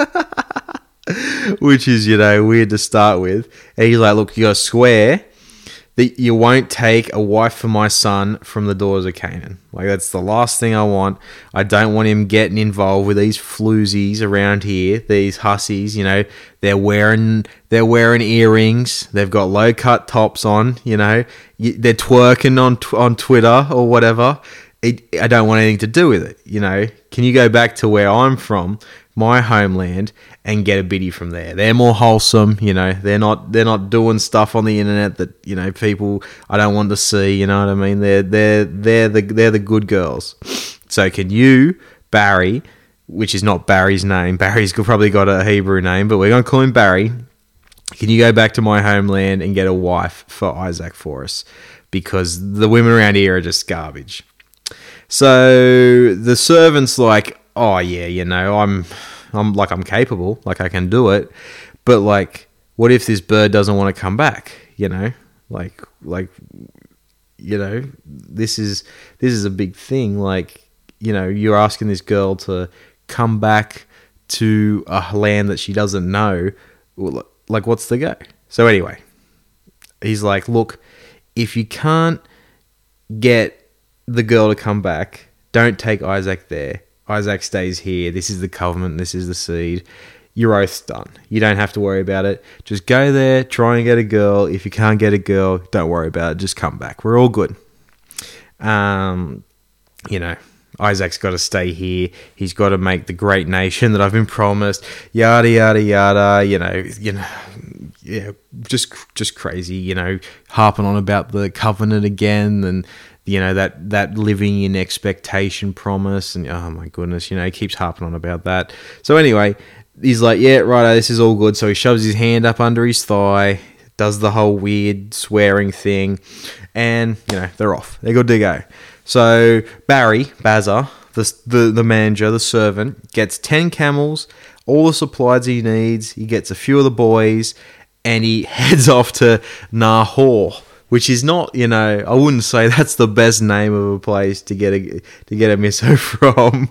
Which is, you know, weird to start with. And he's like, "Look, you got to swear that you won't take a wife for my son from the daughters of Canaan. Like, that's the last thing I want. I don't want him getting involved with these floozies around here, these hussies, you know. They're wearing they're wearing earrings. They've got low-cut tops on, you know. They're twerking on on Twitter or whatever. It, I don't want anything to do with it, you know. Can you go back to where I'm from, my homeland, and get a biddy from there? They're more wholesome, you know. They're not they're not doing stuff on the internet that, you know, people I don't want to see, you know what I mean? They're they're they're the they're the good girls. So can you, Barry, which is not Barry's name. Barry's probably got a Hebrew name, but we're going to call him Barry. Can you go back to my homeland and get a wife for Isaac for us? Because the women around here are just garbage. So the servant's like, "Oh yeah, you know, I'm, I'm like, I'm capable, like I can do it, but like, what if this bird doesn't want to come back? You know, like, like, you know, this is this is a big thing. Like, you know, you're asking this girl to come back to a land that she doesn't know. Like, what's the go?" So anyway, he's like, "Look, if you can't get the girl to come back, don't take Isaac there. Isaac stays here. This is the covenant. This is the seed. Your oath's done. You don't have to worry about it. Just go there, try and get a girl. If you can't get a girl, don't worry about it. Just come back. We're all good." Um, you know, Isaac's got to stay here. He's got to make the great nation that I've been promised. Yada yada yada. You know, you know, yeah, just just crazy. You know, harping on about the covenant again, and you know, that, that living in expectation promise, and oh my goodness, you know, he keeps harping on about that. So anyway, he's like, "Yeah, right, this is all good." So he shoves his hand up under his thigh, does the whole weird swearing thing, and, you know, they're off. They're good to go. So Barry, Bazza, the, the, the manager, the servant, gets ten camels, all the supplies he needs, he gets a few of the boys, and he heads off to Nahor, which is not, you know, I wouldn't say that's the best name of a place to get a to get a misso from.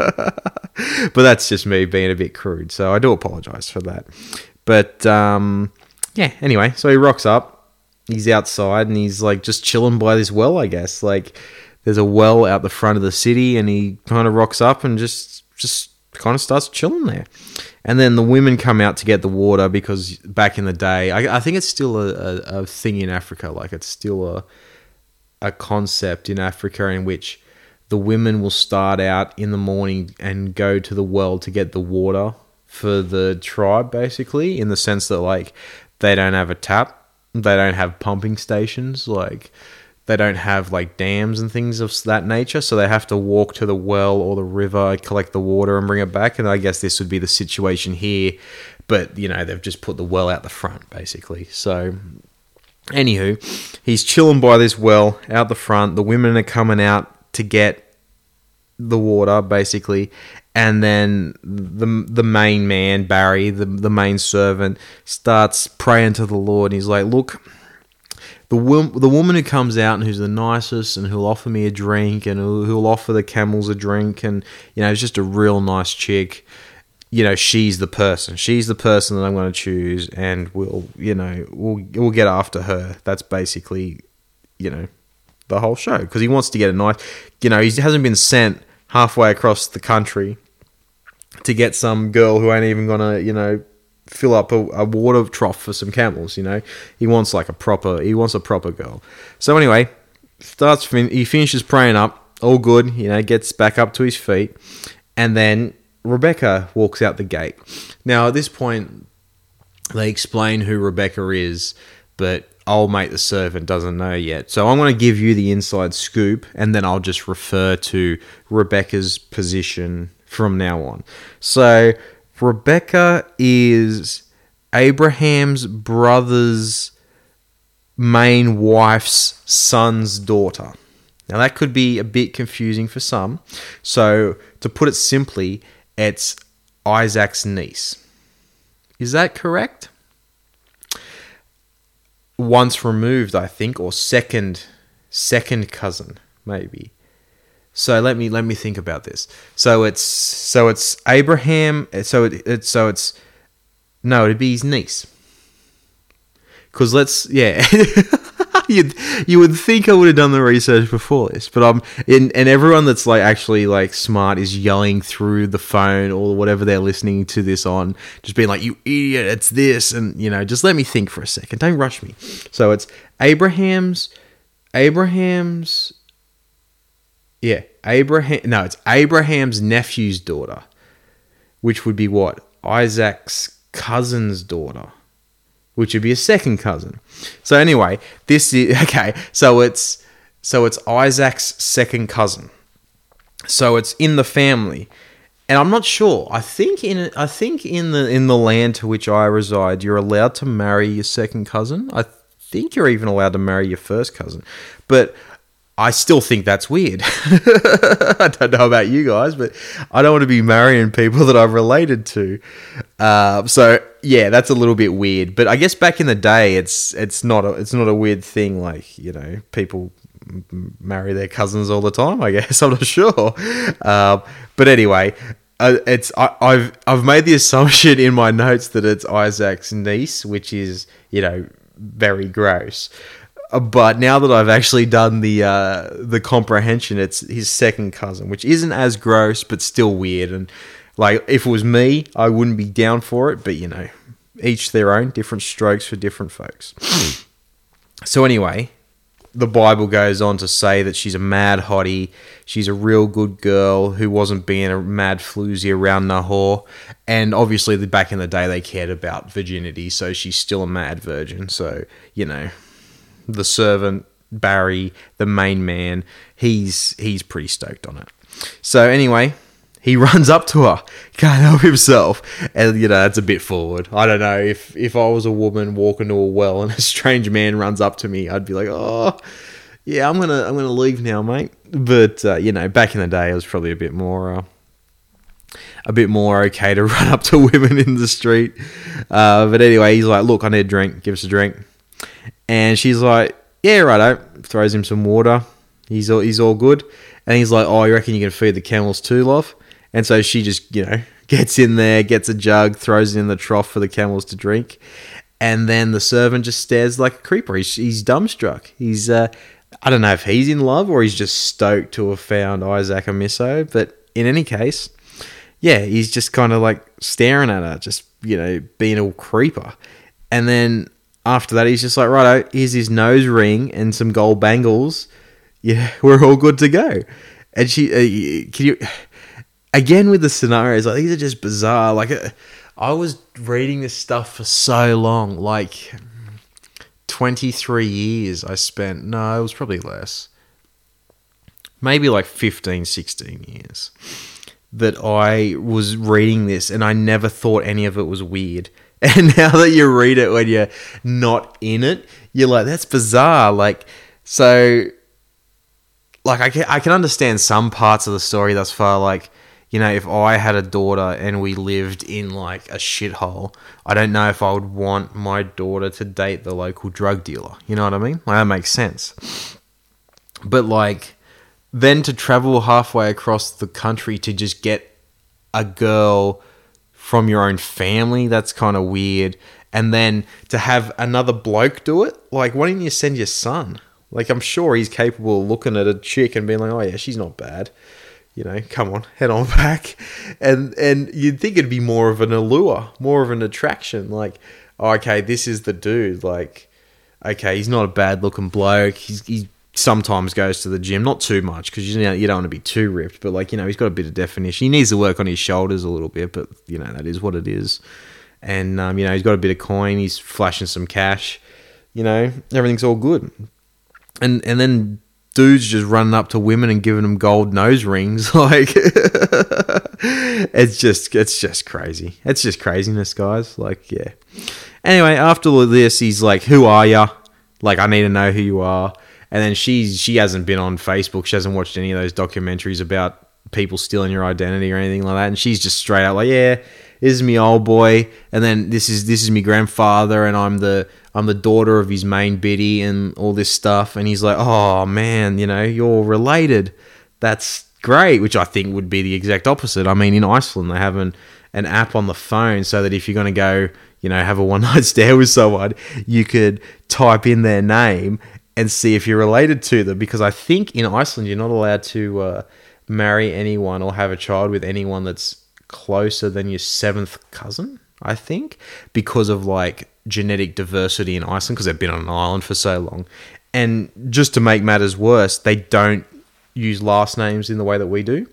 But that's just me being a bit crude, so I do apologise for that. But, um, yeah, anyway, so he rocks up, he's outside, and he's, like, just chilling by this well, I guess. Like, there's a well out the front of the city, and he kind of rocks up and just just kind of starts chilling there. And then the women come out to get the water because back in the day, I, I think it's still a, a, a thing in Africa. Like it's still a a concept in Africa in which the women will start out in the morning and go to the well to get the water for the tribe, basically, in the sense that like they don't have a tap, they don't have pumping stations, like they don't have like dams and things of that nature, so they have to walk to the well or the river, collect the water and bring it back. And I guess this would be the situation here, but you know, they've just put the well out the front basically. So anywho, he's chilling by this well out the front. The women are coming out to get the water basically, and then the the main man, Barry, the, the main servant, starts praying to the Lord, and he's like, look, The the woman who comes out and who's the nicest and who'll offer me a drink and who'll, who'll offer the camels a drink and, you know, is just a real nice chick, you know, she's the person. She's the person that I'm going to choose, and we'll, you know, we'll, we'll get after her. That's basically, you know, the whole show. Because he wants to get a nice, you know, he hasn't been sent halfway across the country to get some girl who ain't even going to, you know, fill up a, a water trough for some camels, you know. He wants like a proper, he wants a proper girl. So anyway, starts, he finishes praying up, all good, you know, gets back up to his feet, and then Rebecca walks out the gate. Now at this point, they explain who Rebecca is, but old mate the servant doesn't know yet. So I'm going to give you the inside scoop, and then I'll just refer to Rebecca's position from now on. So Rebecca is Abraham's brother's main wife's son's daughter. Now that could be a bit confusing for some. So to put it simply, it's Isaac's niece. Is that correct? Once removed, I think, or second second cousin, maybe. So let me let me think about this. So it's so it's Abraham. So it, it so it's no, it'd be his niece. Because let's yeah, you you would think I would have done the research before this, but um, and and everyone that's like actually like smart is yelling through the phone or whatever they're listening to this on, just being like, "You idiot! It's this," and you know, just let me think for a second. Don't rush me. So it's Abraham's Abraham's. Yeah, Abraham. No, it's Abraham's nephew's daughter, which would be what? Isaac's cousin's daughter, which would be a second cousin. So anyway, this is okay. So it's so it's Isaac's second cousin. So it's in the family, and I'm not sure. I think in I think in the in the land to which I reside, you're allowed to marry your second cousin. I think you're even allowed to marry your first cousin, but I still think that's weird. I don't know about you guys, but I don't want to be marrying people that I'm related to. Uh, so yeah, that's a little bit weird. But I guess back in the day, it's it's not a it's not a weird thing. Like, you know, people marry their cousins all the time. I guess I'm not sure. Uh, but anyway, uh, it's I, I've I've made the assumption in my notes that it's Isaac's niece, which is, you know, very gross. But now that I've actually done the uh, the comprehension, it's his second cousin, which isn't as gross, but still weird. And like, if it was me, I wouldn't be down for it. But you know, each their own, different strokes for different folks. So anyway, the Bible goes on to say that she's a mad hottie. She's a real good girl who wasn't being a mad floozy around Nahor. And obviously, the, back in the day, they cared about virginity, so she's still a mad virgin. So you know. The servant, Barry, the main man, he's he's pretty stoked on it. So anyway, he runs up to her, can't help himself, and you know, that's a bit forward. I don't know, if if I was a woman walking to a well and a strange man runs up to me, I'd be like, oh, yeah, I'm gonna I'm gonna leave now, mate. But uh, you know, back in the day, it was probably a bit more. Uh, a bit more okay to run up to women in the street. Uh, but anyway, he's like, look, I need a drink, give us a drink. And she's like, yeah, righto. Throws him some water. He's all, he's all good. And he's like, oh, you reckon you can feed the camels too, love? And so she just, you know, gets in there, gets a jug, throws it in the trough for the camels to drink. And then the servant just stares like a creeper. He's, he's dumbstruck. He's uh, I don't know if he's in love or he's just stoked to have found Isaac Amiso. But in any case, yeah, he's just kind of like staring at her, just, you know, being a creeper. And then after that, he's just like, righto, here's his nose ring and some gold bangles. Yeah, we're all good to go. And she, uh, can you, again with the scenarios, like these are just bizarre. Like, uh, I was reading this stuff for so long, like twenty-three years I spent. No, it was probably less. Maybe like fifteen, sixteen years that I was reading this, and I never thought any of it was weird. And now that you read it when you're not in it, you're like, that's bizarre. Like, so, like, I can, I can understand some parts of the story thus far. Like, you know, if I had a daughter and we lived in, like, a shithole, I don't know if I would want my daughter to date the local drug dealer. You know what I mean? Like, that makes sense. But, like, then to travel halfway across the country to just get a girl from your own family, that's kind of weird. And then to have another bloke do it, like, why didn't you send your son? Like, I'm sure he's capable of looking at a chick and being like, oh yeah, she's not bad. You know, come on, head on back. And and you'd think it'd be more of an allure, more of an attraction. Like, oh, okay, this is the dude. Like, okay, he's not a bad looking bloke. He's he sometimes goes to the gym, not too much because you know you don't want to be too ripped, but like, you know, he's got a bit of definition. He needs to work on his shoulders a little bit, but you know, that is what it is. And um, you know, he's got a bit of coin. He's flashing some cash. You know, everything's all good. And and then dudes just running up to women and giving them gold nose rings. Like, it's just it's just crazy. It's just craziness, guys. Like, yeah. Anyway, after all this, he's like, "Who are ya? Like, I need to know who you are." And then she's she hasn't been on Facebook. She hasn't watched any of those documentaries about people stealing your identity or anything like that. And she's just straight out like, "Yeah, this is me old boy, and then this is this is me grandfather, and I'm the I'm the daughter of his main biddy and all this stuff." And he's like, "Oh man, you know, you're related. That's great." Which I think would be the exact opposite. I mean, in Iceland, they have an, an app on the phone so that if you're going to go, you know, have a one night stand with someone, you could type in their name and see if you're related to them. Because I think in Iceland, you're not allowed to uh, marry anyone or have a child with anyone that's closer than your seventh cousin, I think, because of like genetic diversity in Iceland, because they've been on an island for so long. And just to make matters worse, they don't use last names in the way that we do.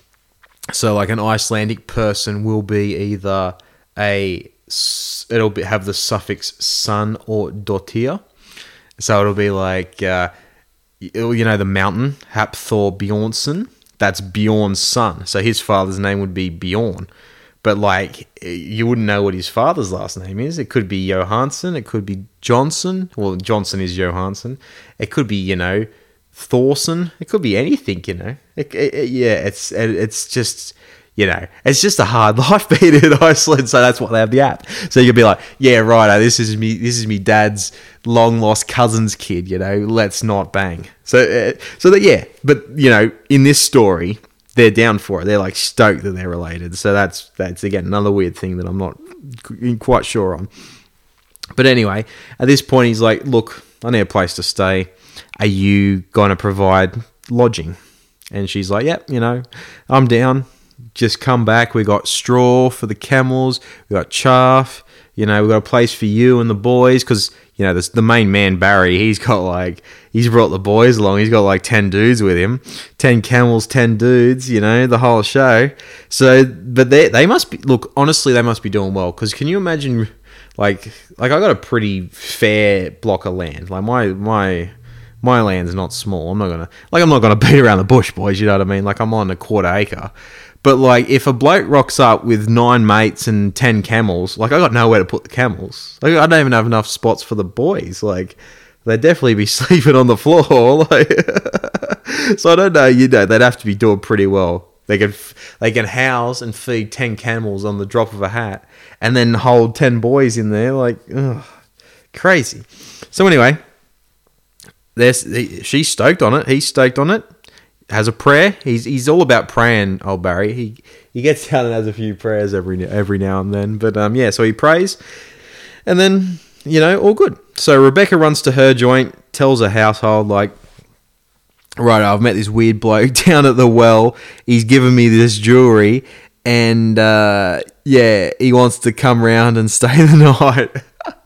So like an Icelandic person will be either a, it'll be, have the suffix son or dottir. So it'll be like, uh, you know, the mountain, Hapthor Bjornsson. That's Bjorn's son. So his father's name would be Bjorn. But, like, you wouldn't know what his father's last name is. It could be Johansson. It could be Johnson. Well, Johnson is Johansson. It could be, you know, Thorson. It could be anything, you know. It, it, it, yeah, it's it's just, you know, it's just a hard life being in Iceland. So that's why they have the app. So you could be like, yeah, right, this is me. This is me dad's long lost cousin's kid. You know, let's not bang. So, uh, so that yeah, but you know, in this story, they're down for it. They're like stoked that they're related. So that's that's again another weird thing that I'm not quite sure on. But anyway, at this point, he's like, "Look, I need a place to stay. Are you going to provide lodging?" And she's like, "Yep, you know, I'm down. Just come back. We got straw for the camels. We got chaff. You know, we got a place for you and the boys." Because, you know, this, the main man, Barry, he's got like, he's brought the boys along. He's got like ten dudes with him. ten camels, ten dudes, you know, the whole show. So, but they they must be, look, honestly, they must be doing well. Because can you imagine, like, like I got a pretty fair block of land. Like my, my, my land's not small. I'm not going to, like, I'm not going to beat around the bush, boys. You know what I mean? Like, I'm on a quarter acre. But, like, if a bloke rocks up with nine mates and ten camels, like, I got nowhere to put the camels. Like, I don't even have enough spots for the boys. Like, they'd definitely be sleeping on the floor. Like, so I don't know, you know, they'd have to be doing pretty well. They can, they can house and feed ten camels on the drop of a hat and then hold ten boys in there. Like, ugh, crazy. So anyway, there's, she's stoked on it. He's stoked on it. Has a prayer. He's he's all about praying, old Barry. He he gets down and has a few prayers every every now and then. But um yeah, so he prays, and then, you know, all good. So Rebecca runs to her joint, tells her household, like, right, I've met this weird bloke down at the well. He's given me this jewelry, and uh, yeah, he wants to come round and stay the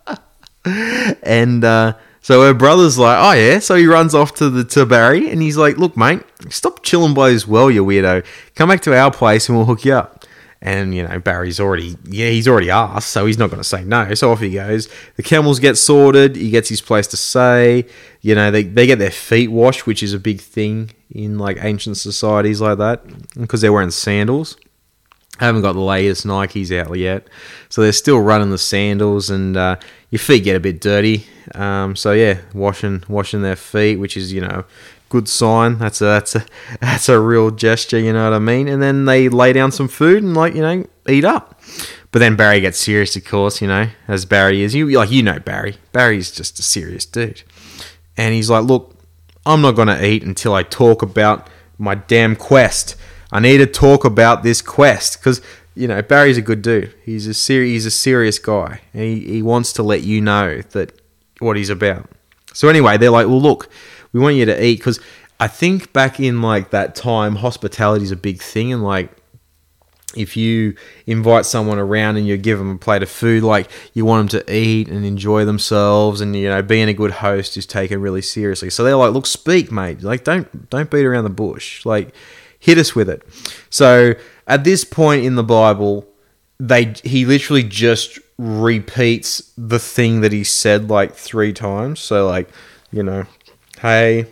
night. and uh, so her brother's like, oh yeah. So he runs off to the to Barry, and he's like, look, mate, stop chilling by this well, you weirdo. Come back to our place, and we'll hook you up. And, you know, Barry's already, yeah, he's already asked, so he's not going to say no. So off he goes. The camels get sorted. He gets his place to stay. You know, they, they get their feet washed, which is a big thing in, like, ancient societies like that, because they're wearing sandals. I haven't got the latest Nikes out yet. So they're still running the sandals, and uh, your feet get a bit dirty. Um, so, yeah, washing washing their feet, which is, you know, good sign. That's a that's a that's a real gesture, you know what I mean? And then they lay down some food and, like, you know, eat up. But then Barry gets serious, of course, you know, as Barry is. You like you know Barry. Barry's just a serious dude. And he's like, look, I'm not gonna eat until I talk about my damn quest. I need to talk about this quest. Because, you know, Barry's a good dude. He's a ser- he's a serious guy. And he, he wants to let you know that what he's about. So anyway, they're like, well, look, we want you to eat, because I think back in, like, that time, hospitality is a big thing, and, like, if you invite someone around and you give them a plate of food, like, you want them to eat and enjoy themselves, and, you know, being a good host is taken really seriously. So they're like, look, speak, mate. Like, don't don't beat around the bush. Like, hit us with it. So at this point in the Bible, they he literally just repeats the thing that he said, like, three times. So, like, you know, hey,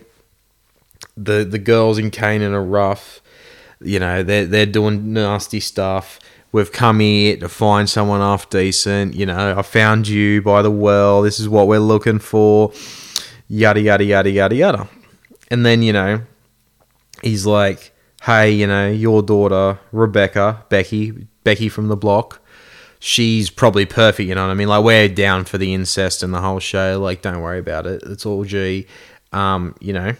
the the girls in Canaan are rough. You know, they're, they're doing nasty stuff. We've come here to find someone half decent. You know, I found you by the well. This is what we're looking for. Yada, yada, yada, yada, yada. And then, you know, he's like, hey, you know, your daughter, Rebecca, Becky, Becky from the block, she's probably perfect, you know what I mean? Like, we're down for the incest and the whole show. Like, don't worry about it. It's all G. Um, you know,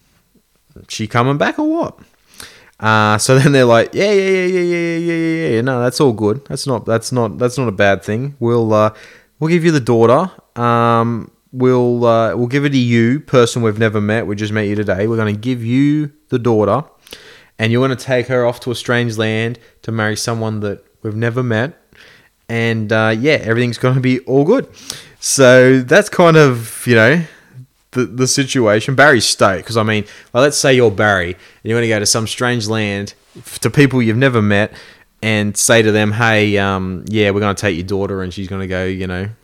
she coming back or what? Uh, so then they're like, yeah, yeah, yeah, yeah, yeah, yeah, yeah, yeah. No, that's all good. That's not, that's not, that's not a bad thing. We'll, uh, we'll give you the daughter. Um, we'll, uh, we'll give it to you, person we've never met. We just met you today. We're going to give you the daughter, and you're going to take her off to a strange land to marry someone that we've never met. And, uh, yeah, everything's going to be all good. So that's kind of, you know, the the situation. Barry's stoked, because, I mean, well, let's say you're Barry and you want to go to some strange land to people you've never met and say to them, hey, um, yeah, we're going to take your daughter and she's going to go, you know,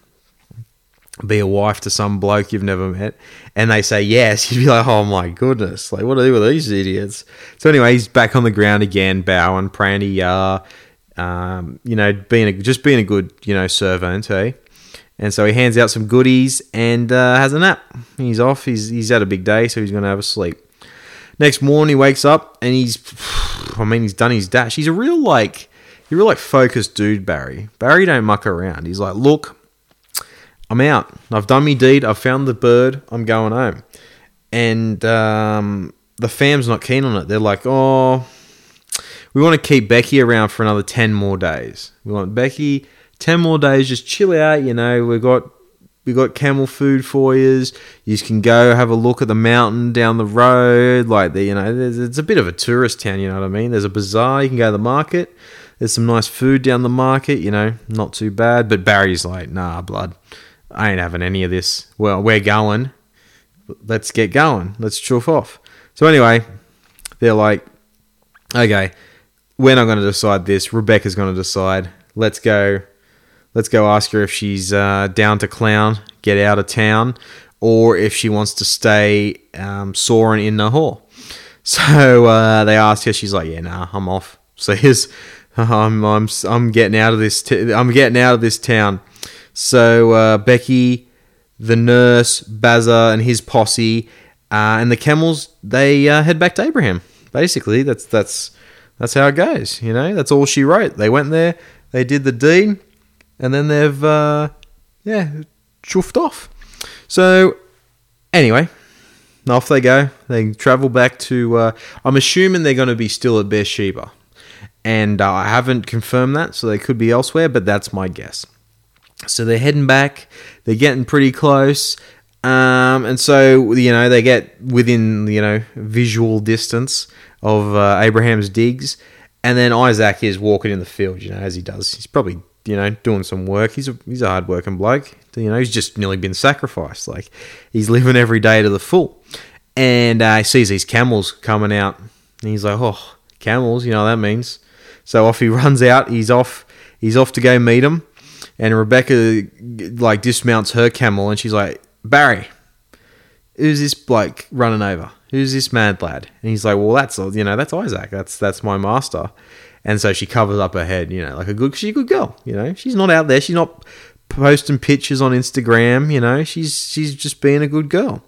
be a wife to some bloke you've never met. And they say yes. You'd be like, oh my goodness, like, what do I do with these idiots? So anyway, he's back on the ground again, bowing, praying to Yah, um, you know, being a, just being a good, you know, servant, eh? And so he hands out some goodies and uh, has a nap. He's off. He's he's had a big day, so he's going to have a sleep. Next morning, he wakes up and he's, I mean, he's done his dash. He's a real, like, he's a real, like, focused dude, Barry. Barry don't muck around. He's like, look, I'm out. I've done me deed. I've found the bird. I'm going home. And um, the fam's not keen on it. They're like, oh, we want to keep Becky around for another ten more days. We want Becky... ten more days, just chill out, you know, we've got we got camel food for you. You can go have a look at the mountain down the road, like, the, you know, it's a bit of a tourist town, you know what I mean? There's a bazaar, you can go to the market, there's some nice food down the market, you know, not too bad. But Barry's like, nah, blood, I ain't having any of this. Well, we're going, let's get going, let's chuff off. So anyway, they're like, okay, we're not going to decide this, Rebecca's going to decide, let's go. Let's go ask her if she's uh, down to clown, get out of town, or if she wants to stay um, soaring in Nahor. So uh, they asked her. She's like, "Yeah, nah, I'm off. So here's, I'm, I'm, I'm getting out of this. T- I'm getting out of this town." So uh, Becky, the nurse, Baza, and his posse, uh, and the camels, they uh, head back to Abraham. Basically, that's that's that's how it goes. You know, that's all she wrote. They went there, they did the deed. And then they've, uh, yeah, chuffed off. So, anyway, off they go. They travel back to, uh, I'm assuming they're going to be still at Beersheba. And uh, I haven't confirmed that, so they could be elsewhere, but that's my guess. So they're heading back. They're getting pretty close. Um, and so, you know, they get within, you know, visual distance of uh, Abraham's digs. And then Isaac is walking in the field, you know, as he does. He's probably, you know, doing some work. He's a, he's a hard-working bloke. You know, he's just nearly been sacrificed. Like, he's living every day to the full. And uh, he sees these camels coming out. And he's like, oh, camels, you know what that means. So off he runs out. He's off. He's off to go meet them. And Rebecca, like, dismounts her camel. And she's like, Barry, who's this bloke running over? Who's this mad lad? And he's like, well, that's, you know, that's Isaac. That's that's my master. And so she covers up her head, you know, like a good, she's a good girl, you know. She's not out there. She's not posting pictures on Instagram, you know. She's she's just being a good girl.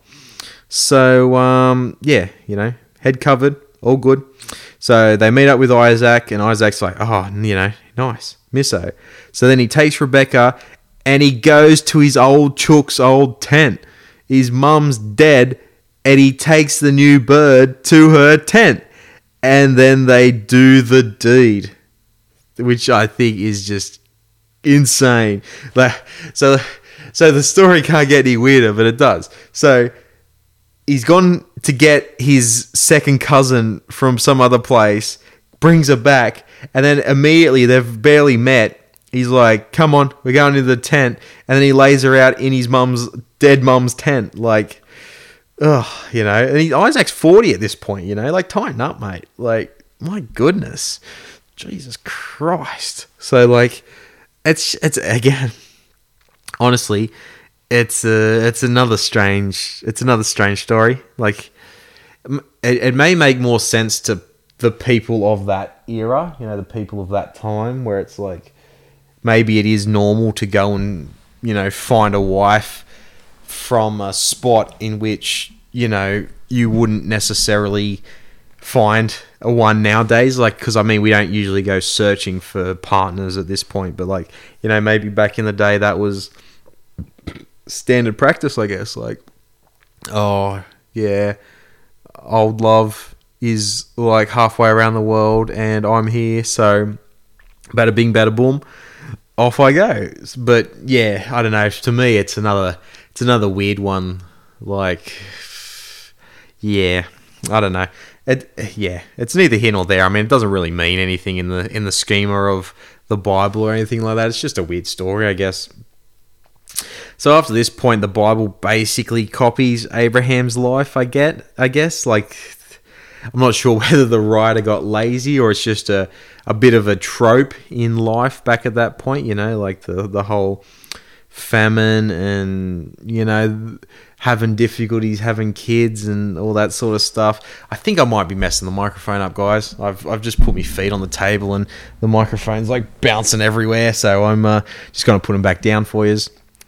So, um, yeah, you know, head covered, all good. So they meet up with Isaac, and Isaac's like, oh, you know, nice, misso. So then he takes Rebecca, and he goes to his old chook's old tent. His mum's dead, and he takes the new bird to her tent. And then they do the deed, which I think is just insane. Like, so, so the story can't get any weirder, but it does. So he's gone to get his second cousin from some other place, brings her back, and then immediately they've barely met. He's like, come on, we're going into the tent. And then he lays her out in his mum's, dead mum's tent. Like, ugh, you know. And he, Isaac's forty at this point, you know. Like, tighten up, mate. Like, my goodness. Jesus Christ. So, like, it's, it's again, honestly, it's a, it's another strange, it's another strange story. Like, it, it may make more sense to the people of that era, you know, the people of that time, where it's like, maybe it is normal to go and, you know, find a wife from a spot in which, you know, you wouldn't necessarily find a one nowadays. Like, because, I mean, we don't usually go searching for partners at this point. But, like, you know, maybe back in the day that was standard practice, I guess. Like, oh, yeah, old love is, like, halfway around the world and I'm here. So, bada bing, bada boom. Off I go. But yeah, I don't know. To me, it's another, it's another weird one. Like, yeah, I don't know. It, yeah, it's neither here nor there. I mean, it doesn't really mean anything in the in the schema of the Bible or anything like that. It's just a weird story, I guess. So after this point, the Bible basically copies Abraham's life. I get, I guess, like. I'm not sure whether the writer got lazy or it's just a, a bit of a trope in life back at that point, you know, like the, the whole famine and, you know, having difficulties having kids and all that sort of stuff. I think I might be messing the microphone up, guys. I've I've just put my feet on the table and the microphone's like bouncing everywhere, so I'm uh, just going to put them back down for you.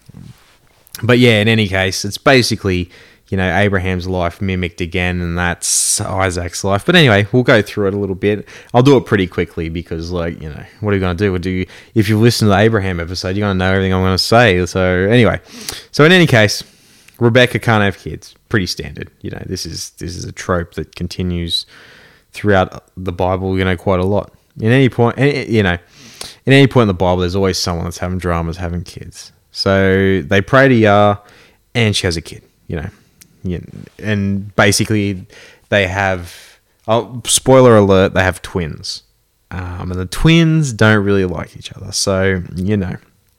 But yeah, in any case, it's basically, you know, Abraham's life mimicked again, and that's Isaac's life. But anyway, we'll go through it a little bit. I'll do it pretty quickly because, like, you know, what are you going to do? We'll do if you listen to the Abraham episode, you're going to know everything I'm going to say. So anyway, so in any case, Rebecca can't have kids. Pretty standard. You know, this is this is a trope that continues throughout the Bible, you know, quite a lot. In any point, you know, in any point in the Bible, there's always someone that's having dramas, having kids. So they pray to Yah, and she has a kid, you know. Yeah, and basically they have, oh, spoiler alert, they have twins. Um, and the twins don't really like each other. So, you know,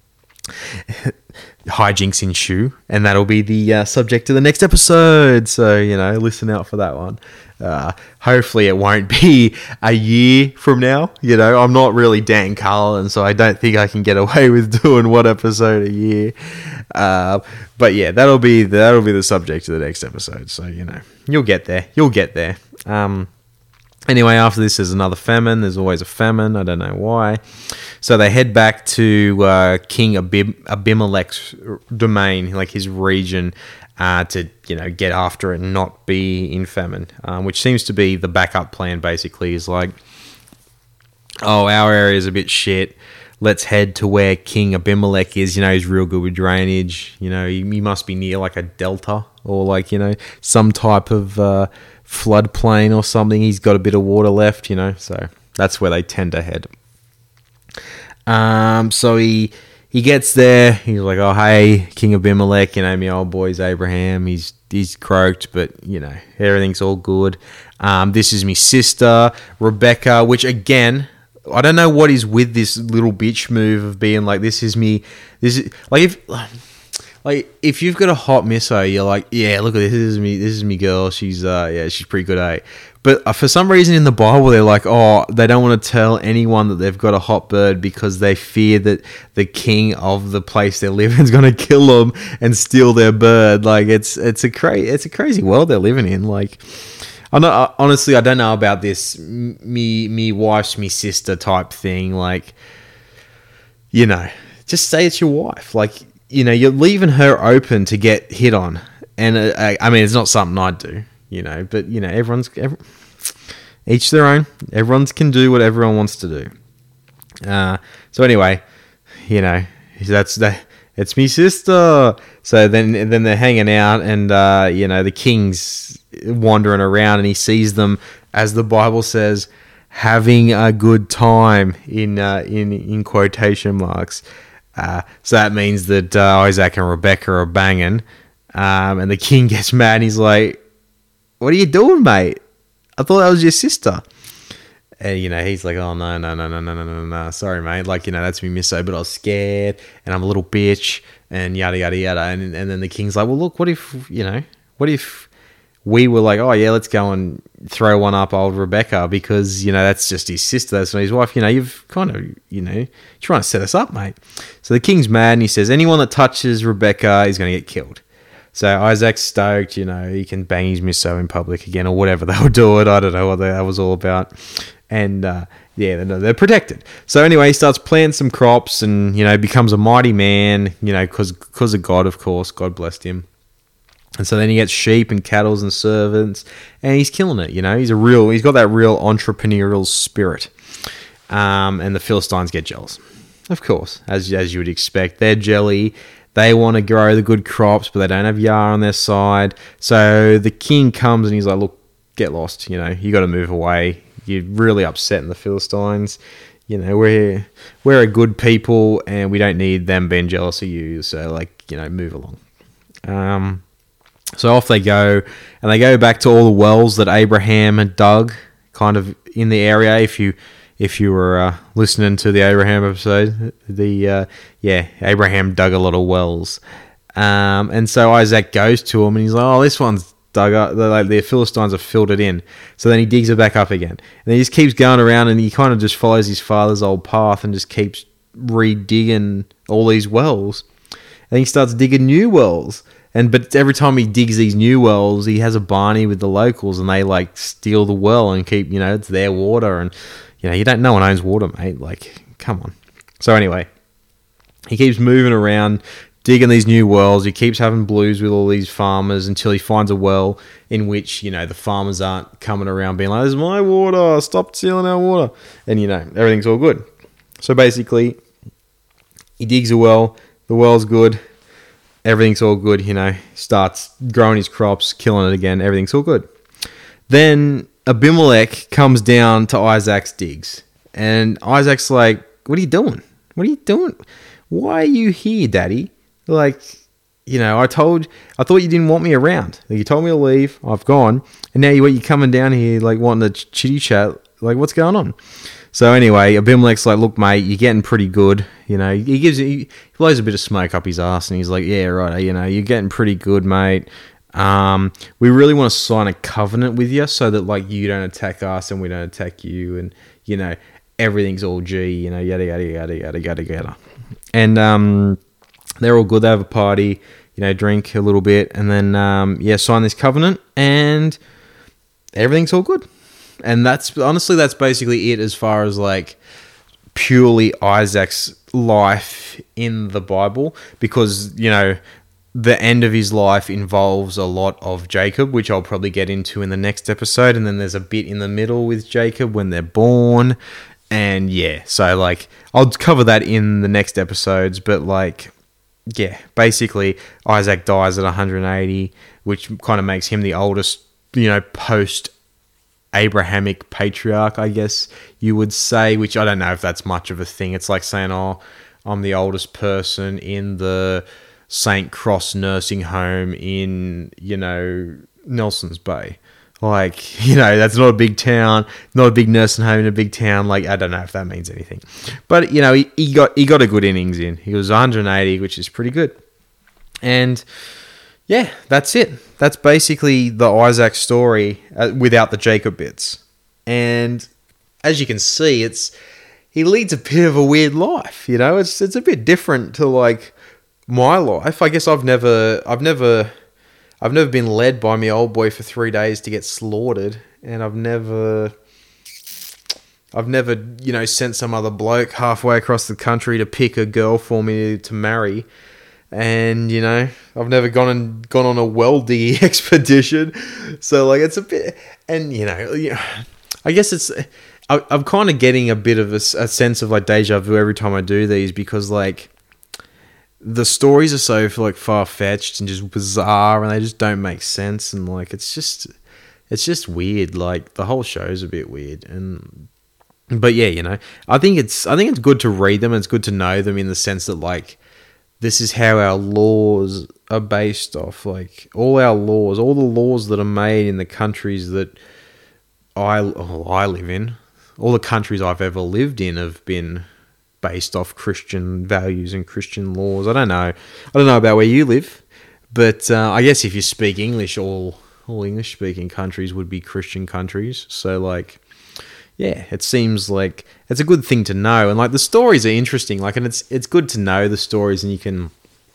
hijinks ensue. And that'll be the uh, subject of the next episode. So, you know, listen out for that one. Uh, hopefully it won't be a year from now. You know, I'm not really Dan Carlin, so I don't think I can get away with doing one episode a year. Uh, but yeah, that'll be that'll be the subject of the next episode. So, you know, you'll get there. You'll get there. Um, anyway, after this, there's another famine. There's always a famine. I don't know why. So they head back to uh, King Abim- Abimelech's domain, like his region, uh, to, you know, get after it and not be in famine, um, which seems to be the backup plan. Basically, is like, oh, our area is a bit shit. Let's head to where King Abimelech is. You know, he's real good with drainage. You know, he, he must be near like a delta or like, you know, some type of uh, floodplain or something. He's got a bit of water left, you know, so that's where they tend to head. Um, so he he gets there. He's like, oh, hey, King Abimelech, you know, my old boy's Abraham. He's he's croaked, but, you know, everything's all good. Um, this is me sister, Rebecca, which, again, I don't know what is with this little bitch move of being like, this is me. This is, like, if... Like, if you've got a hot misso, you're like, yeah, look at this. This is me. This is me girl. She's, uh, yeah, she's pretty good, eh? But uh, for some reason in the Bible, they're like, oh, they don't want to tell anyone that they've got a hot bird because they fear that the king of the place they live in is going to kill them and steal their bird. Like, it's it's a cra- it's a crazy world they're living in. Like, I'm not, honestly, I don't know about this me me wife's me sister type thing. Like, you know, just say it's your wife. Like, you know, you're leaving her open to get hit on. And, uh, I mean, it's not something I'd do, you know. But, you know, everyone's... Every, each their own. Everyone can do what everyone wants to do. Uh, so, anyway, you know, that's... that. It's me sister. So, then then they're hanging out and, uh, you know, the king's wandering around and he sees them, as the Bible says, having a good time in uh, in, in quotation marks. Uh, so that means that uh, Isaac and Rebecca are banging, um, and the king gets mad and he's like, what are you doing, mate? I thought that was your sister. And, you know, he's like, oh, no, no, no, no, no, no, no, no, sorry, mate. Like, you know, that's me misso, but I was scared, and I'm a little bitch, and yada, yada, yada. And, and then the king's like, well, look, what if, you know, what if we were like, oh, yeah, let's go and throw one up old Rebecca because, you know, that's just his sister, that's not his wife. You know, you've kind of, you know, trying to set us up, mate. So the king's mad and he says, anyone that touches Rebecca is going to get killed. So Isaac's stoked, you know, he can bang his misso in public again or whatever they'll do it. I don't know what that was all about. And, uh, yeah, they're, they're protected. So anyway, he starts planting some crops and, you know, becomes a mighty man, you know, because because of God, of course. God blessed him. And so then he gets sheep and cattle and servants, and he's killing it. You know, he's a real, he's got that real entrepreneurial spirit. Um, and the Philistines get jealous, of course, as as you would expect. They're jelly. They want to grow the good crops, but they don't have Yah on their side. So the king comes and he's like, "Look, get lost. You know, you got to move away. You're really upsetting the Philistines. You know, we're we're a good people, and we don't need them being jealous of you. So, like, you know, move along." Um. So off they go, and they go back to all the wells that Abraham had dug, kind of in the area. If you if you were uh, listening to the Abraham episode, the uh, yeah, Abraham dug a lot of wells, um, and so Isaac goes to him, and he's like, "Oh, this one's dug up. The, like, the Philistines have filled it in." So then he digs it back up again, and then he just keeps going around, and he kind of just follows his father's old path and just keeps re-digging all these wells, and he starts digging new wells. And but every time he digs these new wells, he has a Barney with the locals, and they like steal the well and keep, you know, it's their water, and you know, you don't, no one owns water, mate. Like, come on. So anyway, he keeps moving around, digging these new wells. He keeps having blues with all these farmers until he finds a well in which, you know, the farmers aren't coming around being like, "This is my water. Stop stealing our water," and you know, everything's all good. So basically, he digs a well. The well's good. Everything's all good, you know, starts growing his crops, killing it again, everything's all good. Then Abimelech comes down to Isaac's digs, and Isaac's like, "What are you doing? What are you doing? Why are you here, Daddy? Like, you know, I told, I thought you didn't want me around. You told me to leave, I've gone, and now you, you're coming down here, like, wanting to chitty chat, like, what's going on?" So anyway, Abimelech's like, "Look, mate, you're getting pretty good. You know," he gives, he blows a bit of smoke up his ass, and he's like, "Yeah, right. You know, you're getting pretty good, mate. Um, we really want to sign a covenant with you so that, like, you don't attack us and we don't attack you, and you know, everything's all G. You know, yada yada yada yada yada yada." And um, they're all good. They have a party. You know, drink a little bit, and then um, yeah, sign this covenant, and everything's all good. And that's honestly, that's basically it as far as like purely Isaac's life in the Bible, because, you know, the end of his life involves a lot of Jacob, which I'll probably get into in the next episode. And then there's a bit in the middle with Jacob when they're born. And yeah, so like I'll cover that in the next episodes. But like, yeah, basically Isaac dies at one hundred eighty, which kind of makes him the oldest, you know, post Abrahamic patriarch, I guess you would say, which I don't know if that's much of a thing. It's like saying, "Oh, I'm the oldest person in the Saint Cross nursing home in, you know, Nelson's Bay. Like, you know, that's not a big town, not a big nursing home in a big town. Like, I don't know if that means anything. But, you know, he, he got he got a good innings in. He was one hundred eighty, which is pretty good. And, yeah, that's it. That's basically the Isaac story uh, without the Jacob bits. And as you can see, it's he leads a bit of a weird life, you know? It's it's a bit different to, like, my life. I guess I've never... I've never... I've never been led by my old boy for three days to get slaughtered, and I've never, I've never, you know, sent some other bloke halfway across the country to pick a girl for me to marry, and you know, I've never gone and gone on a well digging expedition, so like it's a bit, and you know, yeah, I guess it's, I, I'm kind of getting a bit of a, a sense of like deja vu every time I do these because like. The stories are so like far-fetched and just bizarre and they just don't make sense and like it's just it's just weird. Like the whole show's a bit weird and but yeah, you know, I think it's I think it's good to read them and it's good to know them in the sense that like this is how our laws are based off. Like all our laws, all the laws that are made in the countries that I oh, I live in, all the countries I've ever lived in have been based off Christian values and Christian laws. I don't know. I don't know about where you live, but uh, I guess if you speak English, all all English-speaking countries would be Christian countries. So, like, yeah, it seems like it's a good thing to know. And, like, the stories are interesting. Like, and it's it's good to know the stories and you can,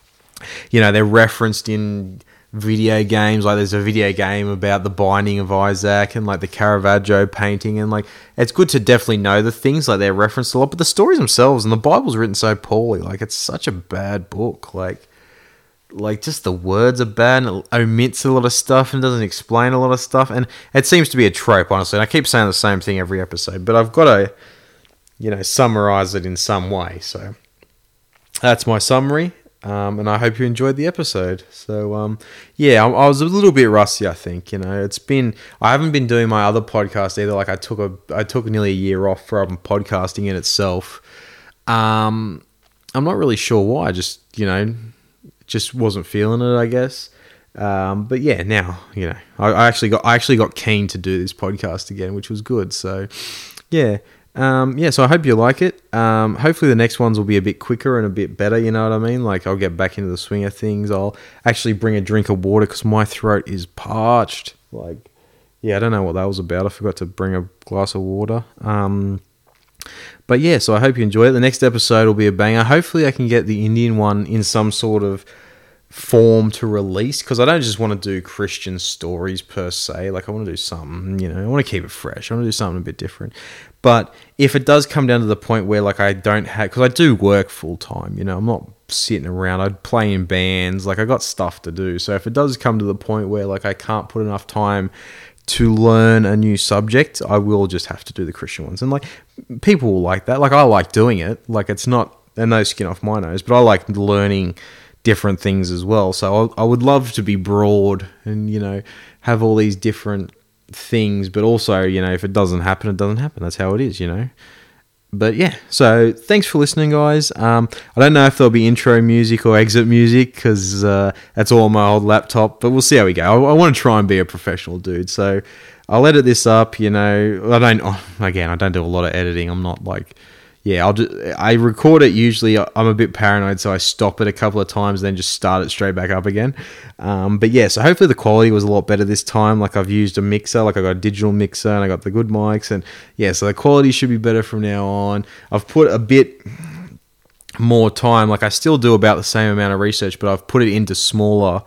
you know, they're referenced in video games. Like there's a video game about the Binding of Isaac and like the Caravaggio painting, and like it's good to definitely know the things, like they're referenced a lot, but the stories themselves and the Bible's written so poorly. Like it's such a bad book. Like like just the words are bad and it omits a lot of stuff and doesn't explain a lot of stuff, and it seems to be a trope, honestly. And I keep saying the same thing every episode, but I've got to, you know, summarize it in some way. So that's my summary. Um, and I hope you enjoyed the episode. So, um, yeah, I, I was a little bit rusty, I think. You know, it's been, I haven't been doing my other podcast either. Like I took a, I took nearly a year off from podcasting in itself. Um, I'm not really sure why. I just, you know, just wasn't feeling it, I guess. Um, but yeah, now, you know, I, I actually got, I actually got keen to do this podcast again, which was good. So, yeah. Um, yeah, so I hope you like it. Um, hopefully the next ones will be a bit quicker and a bit better, you know what I mean? Like, I'll get back into the swing of things. I'll actually bring a drink of water because my throat is parched. Like, yeah, I don't know what that was about. I forgot to bring a glass of water. Um, but yeah, so I hope you enjoy it. The next episode will be a banger. Hopefully I can get the Indian one in some sort of form to release, because I don't just want to do Christian stories per se. Like I want to do something, you know, I want to keep it fresh. I want to do something a bit different. But if it does come down to the point where like I don't have, because I do work full time, you know, I'm not sitting around. I play in bands, like I got stuff to do. So if it does come to the point where like I can't put enough time to learn a new subject, I will just have to do the Christian ones. And like people will like that. Like I like doing it. Like it's not, and no skin off my nose, but I like learning different things as well. So I, I would love to be broad and, you know, have all these different things, but also, you know, if it doesn't happen, it doesn't happen. That's how it is, you know. But yeah, so thanks for listening, guys. Um, I don't know if there'll be intro music or exit music because uh, that's all on my old laptop, but we'll see how we go. I, I want to try and be a professional dude, so I'll edit this up, you know. I don't, oh, again, I don't do a lot of editing. I'm not like, yeah, I'll just, I record it usually. I'm a bit paranoid, so I stop it a couple of times, then just start it straight back up again. Um, but yeah, so hopefully the quality was a lot better this time. Like I've used a mixer, like I got a digital mixer, and I got the good mics, and yeah, so the quality should be better from now on. I've put a bit more time. Like I still do about the same amount of research, but I've put it into smaller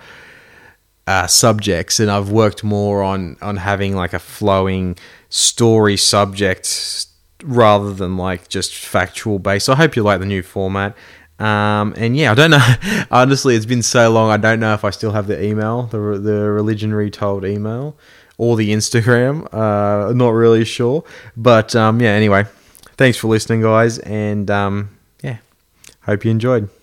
uh, subjects, and I've worked more on on having like a flowing story subject rather than like just factual based. So I hope you like the new format. Um, and yeah, I don't know. Honestly, it's been so long. I don't know if I still have the email, the the Religion Retold email, or the Instagram. Uh, not really sure. But um, yeah. Anyway, thanks for listening, guys, and um, yeah, hope you enjoyed.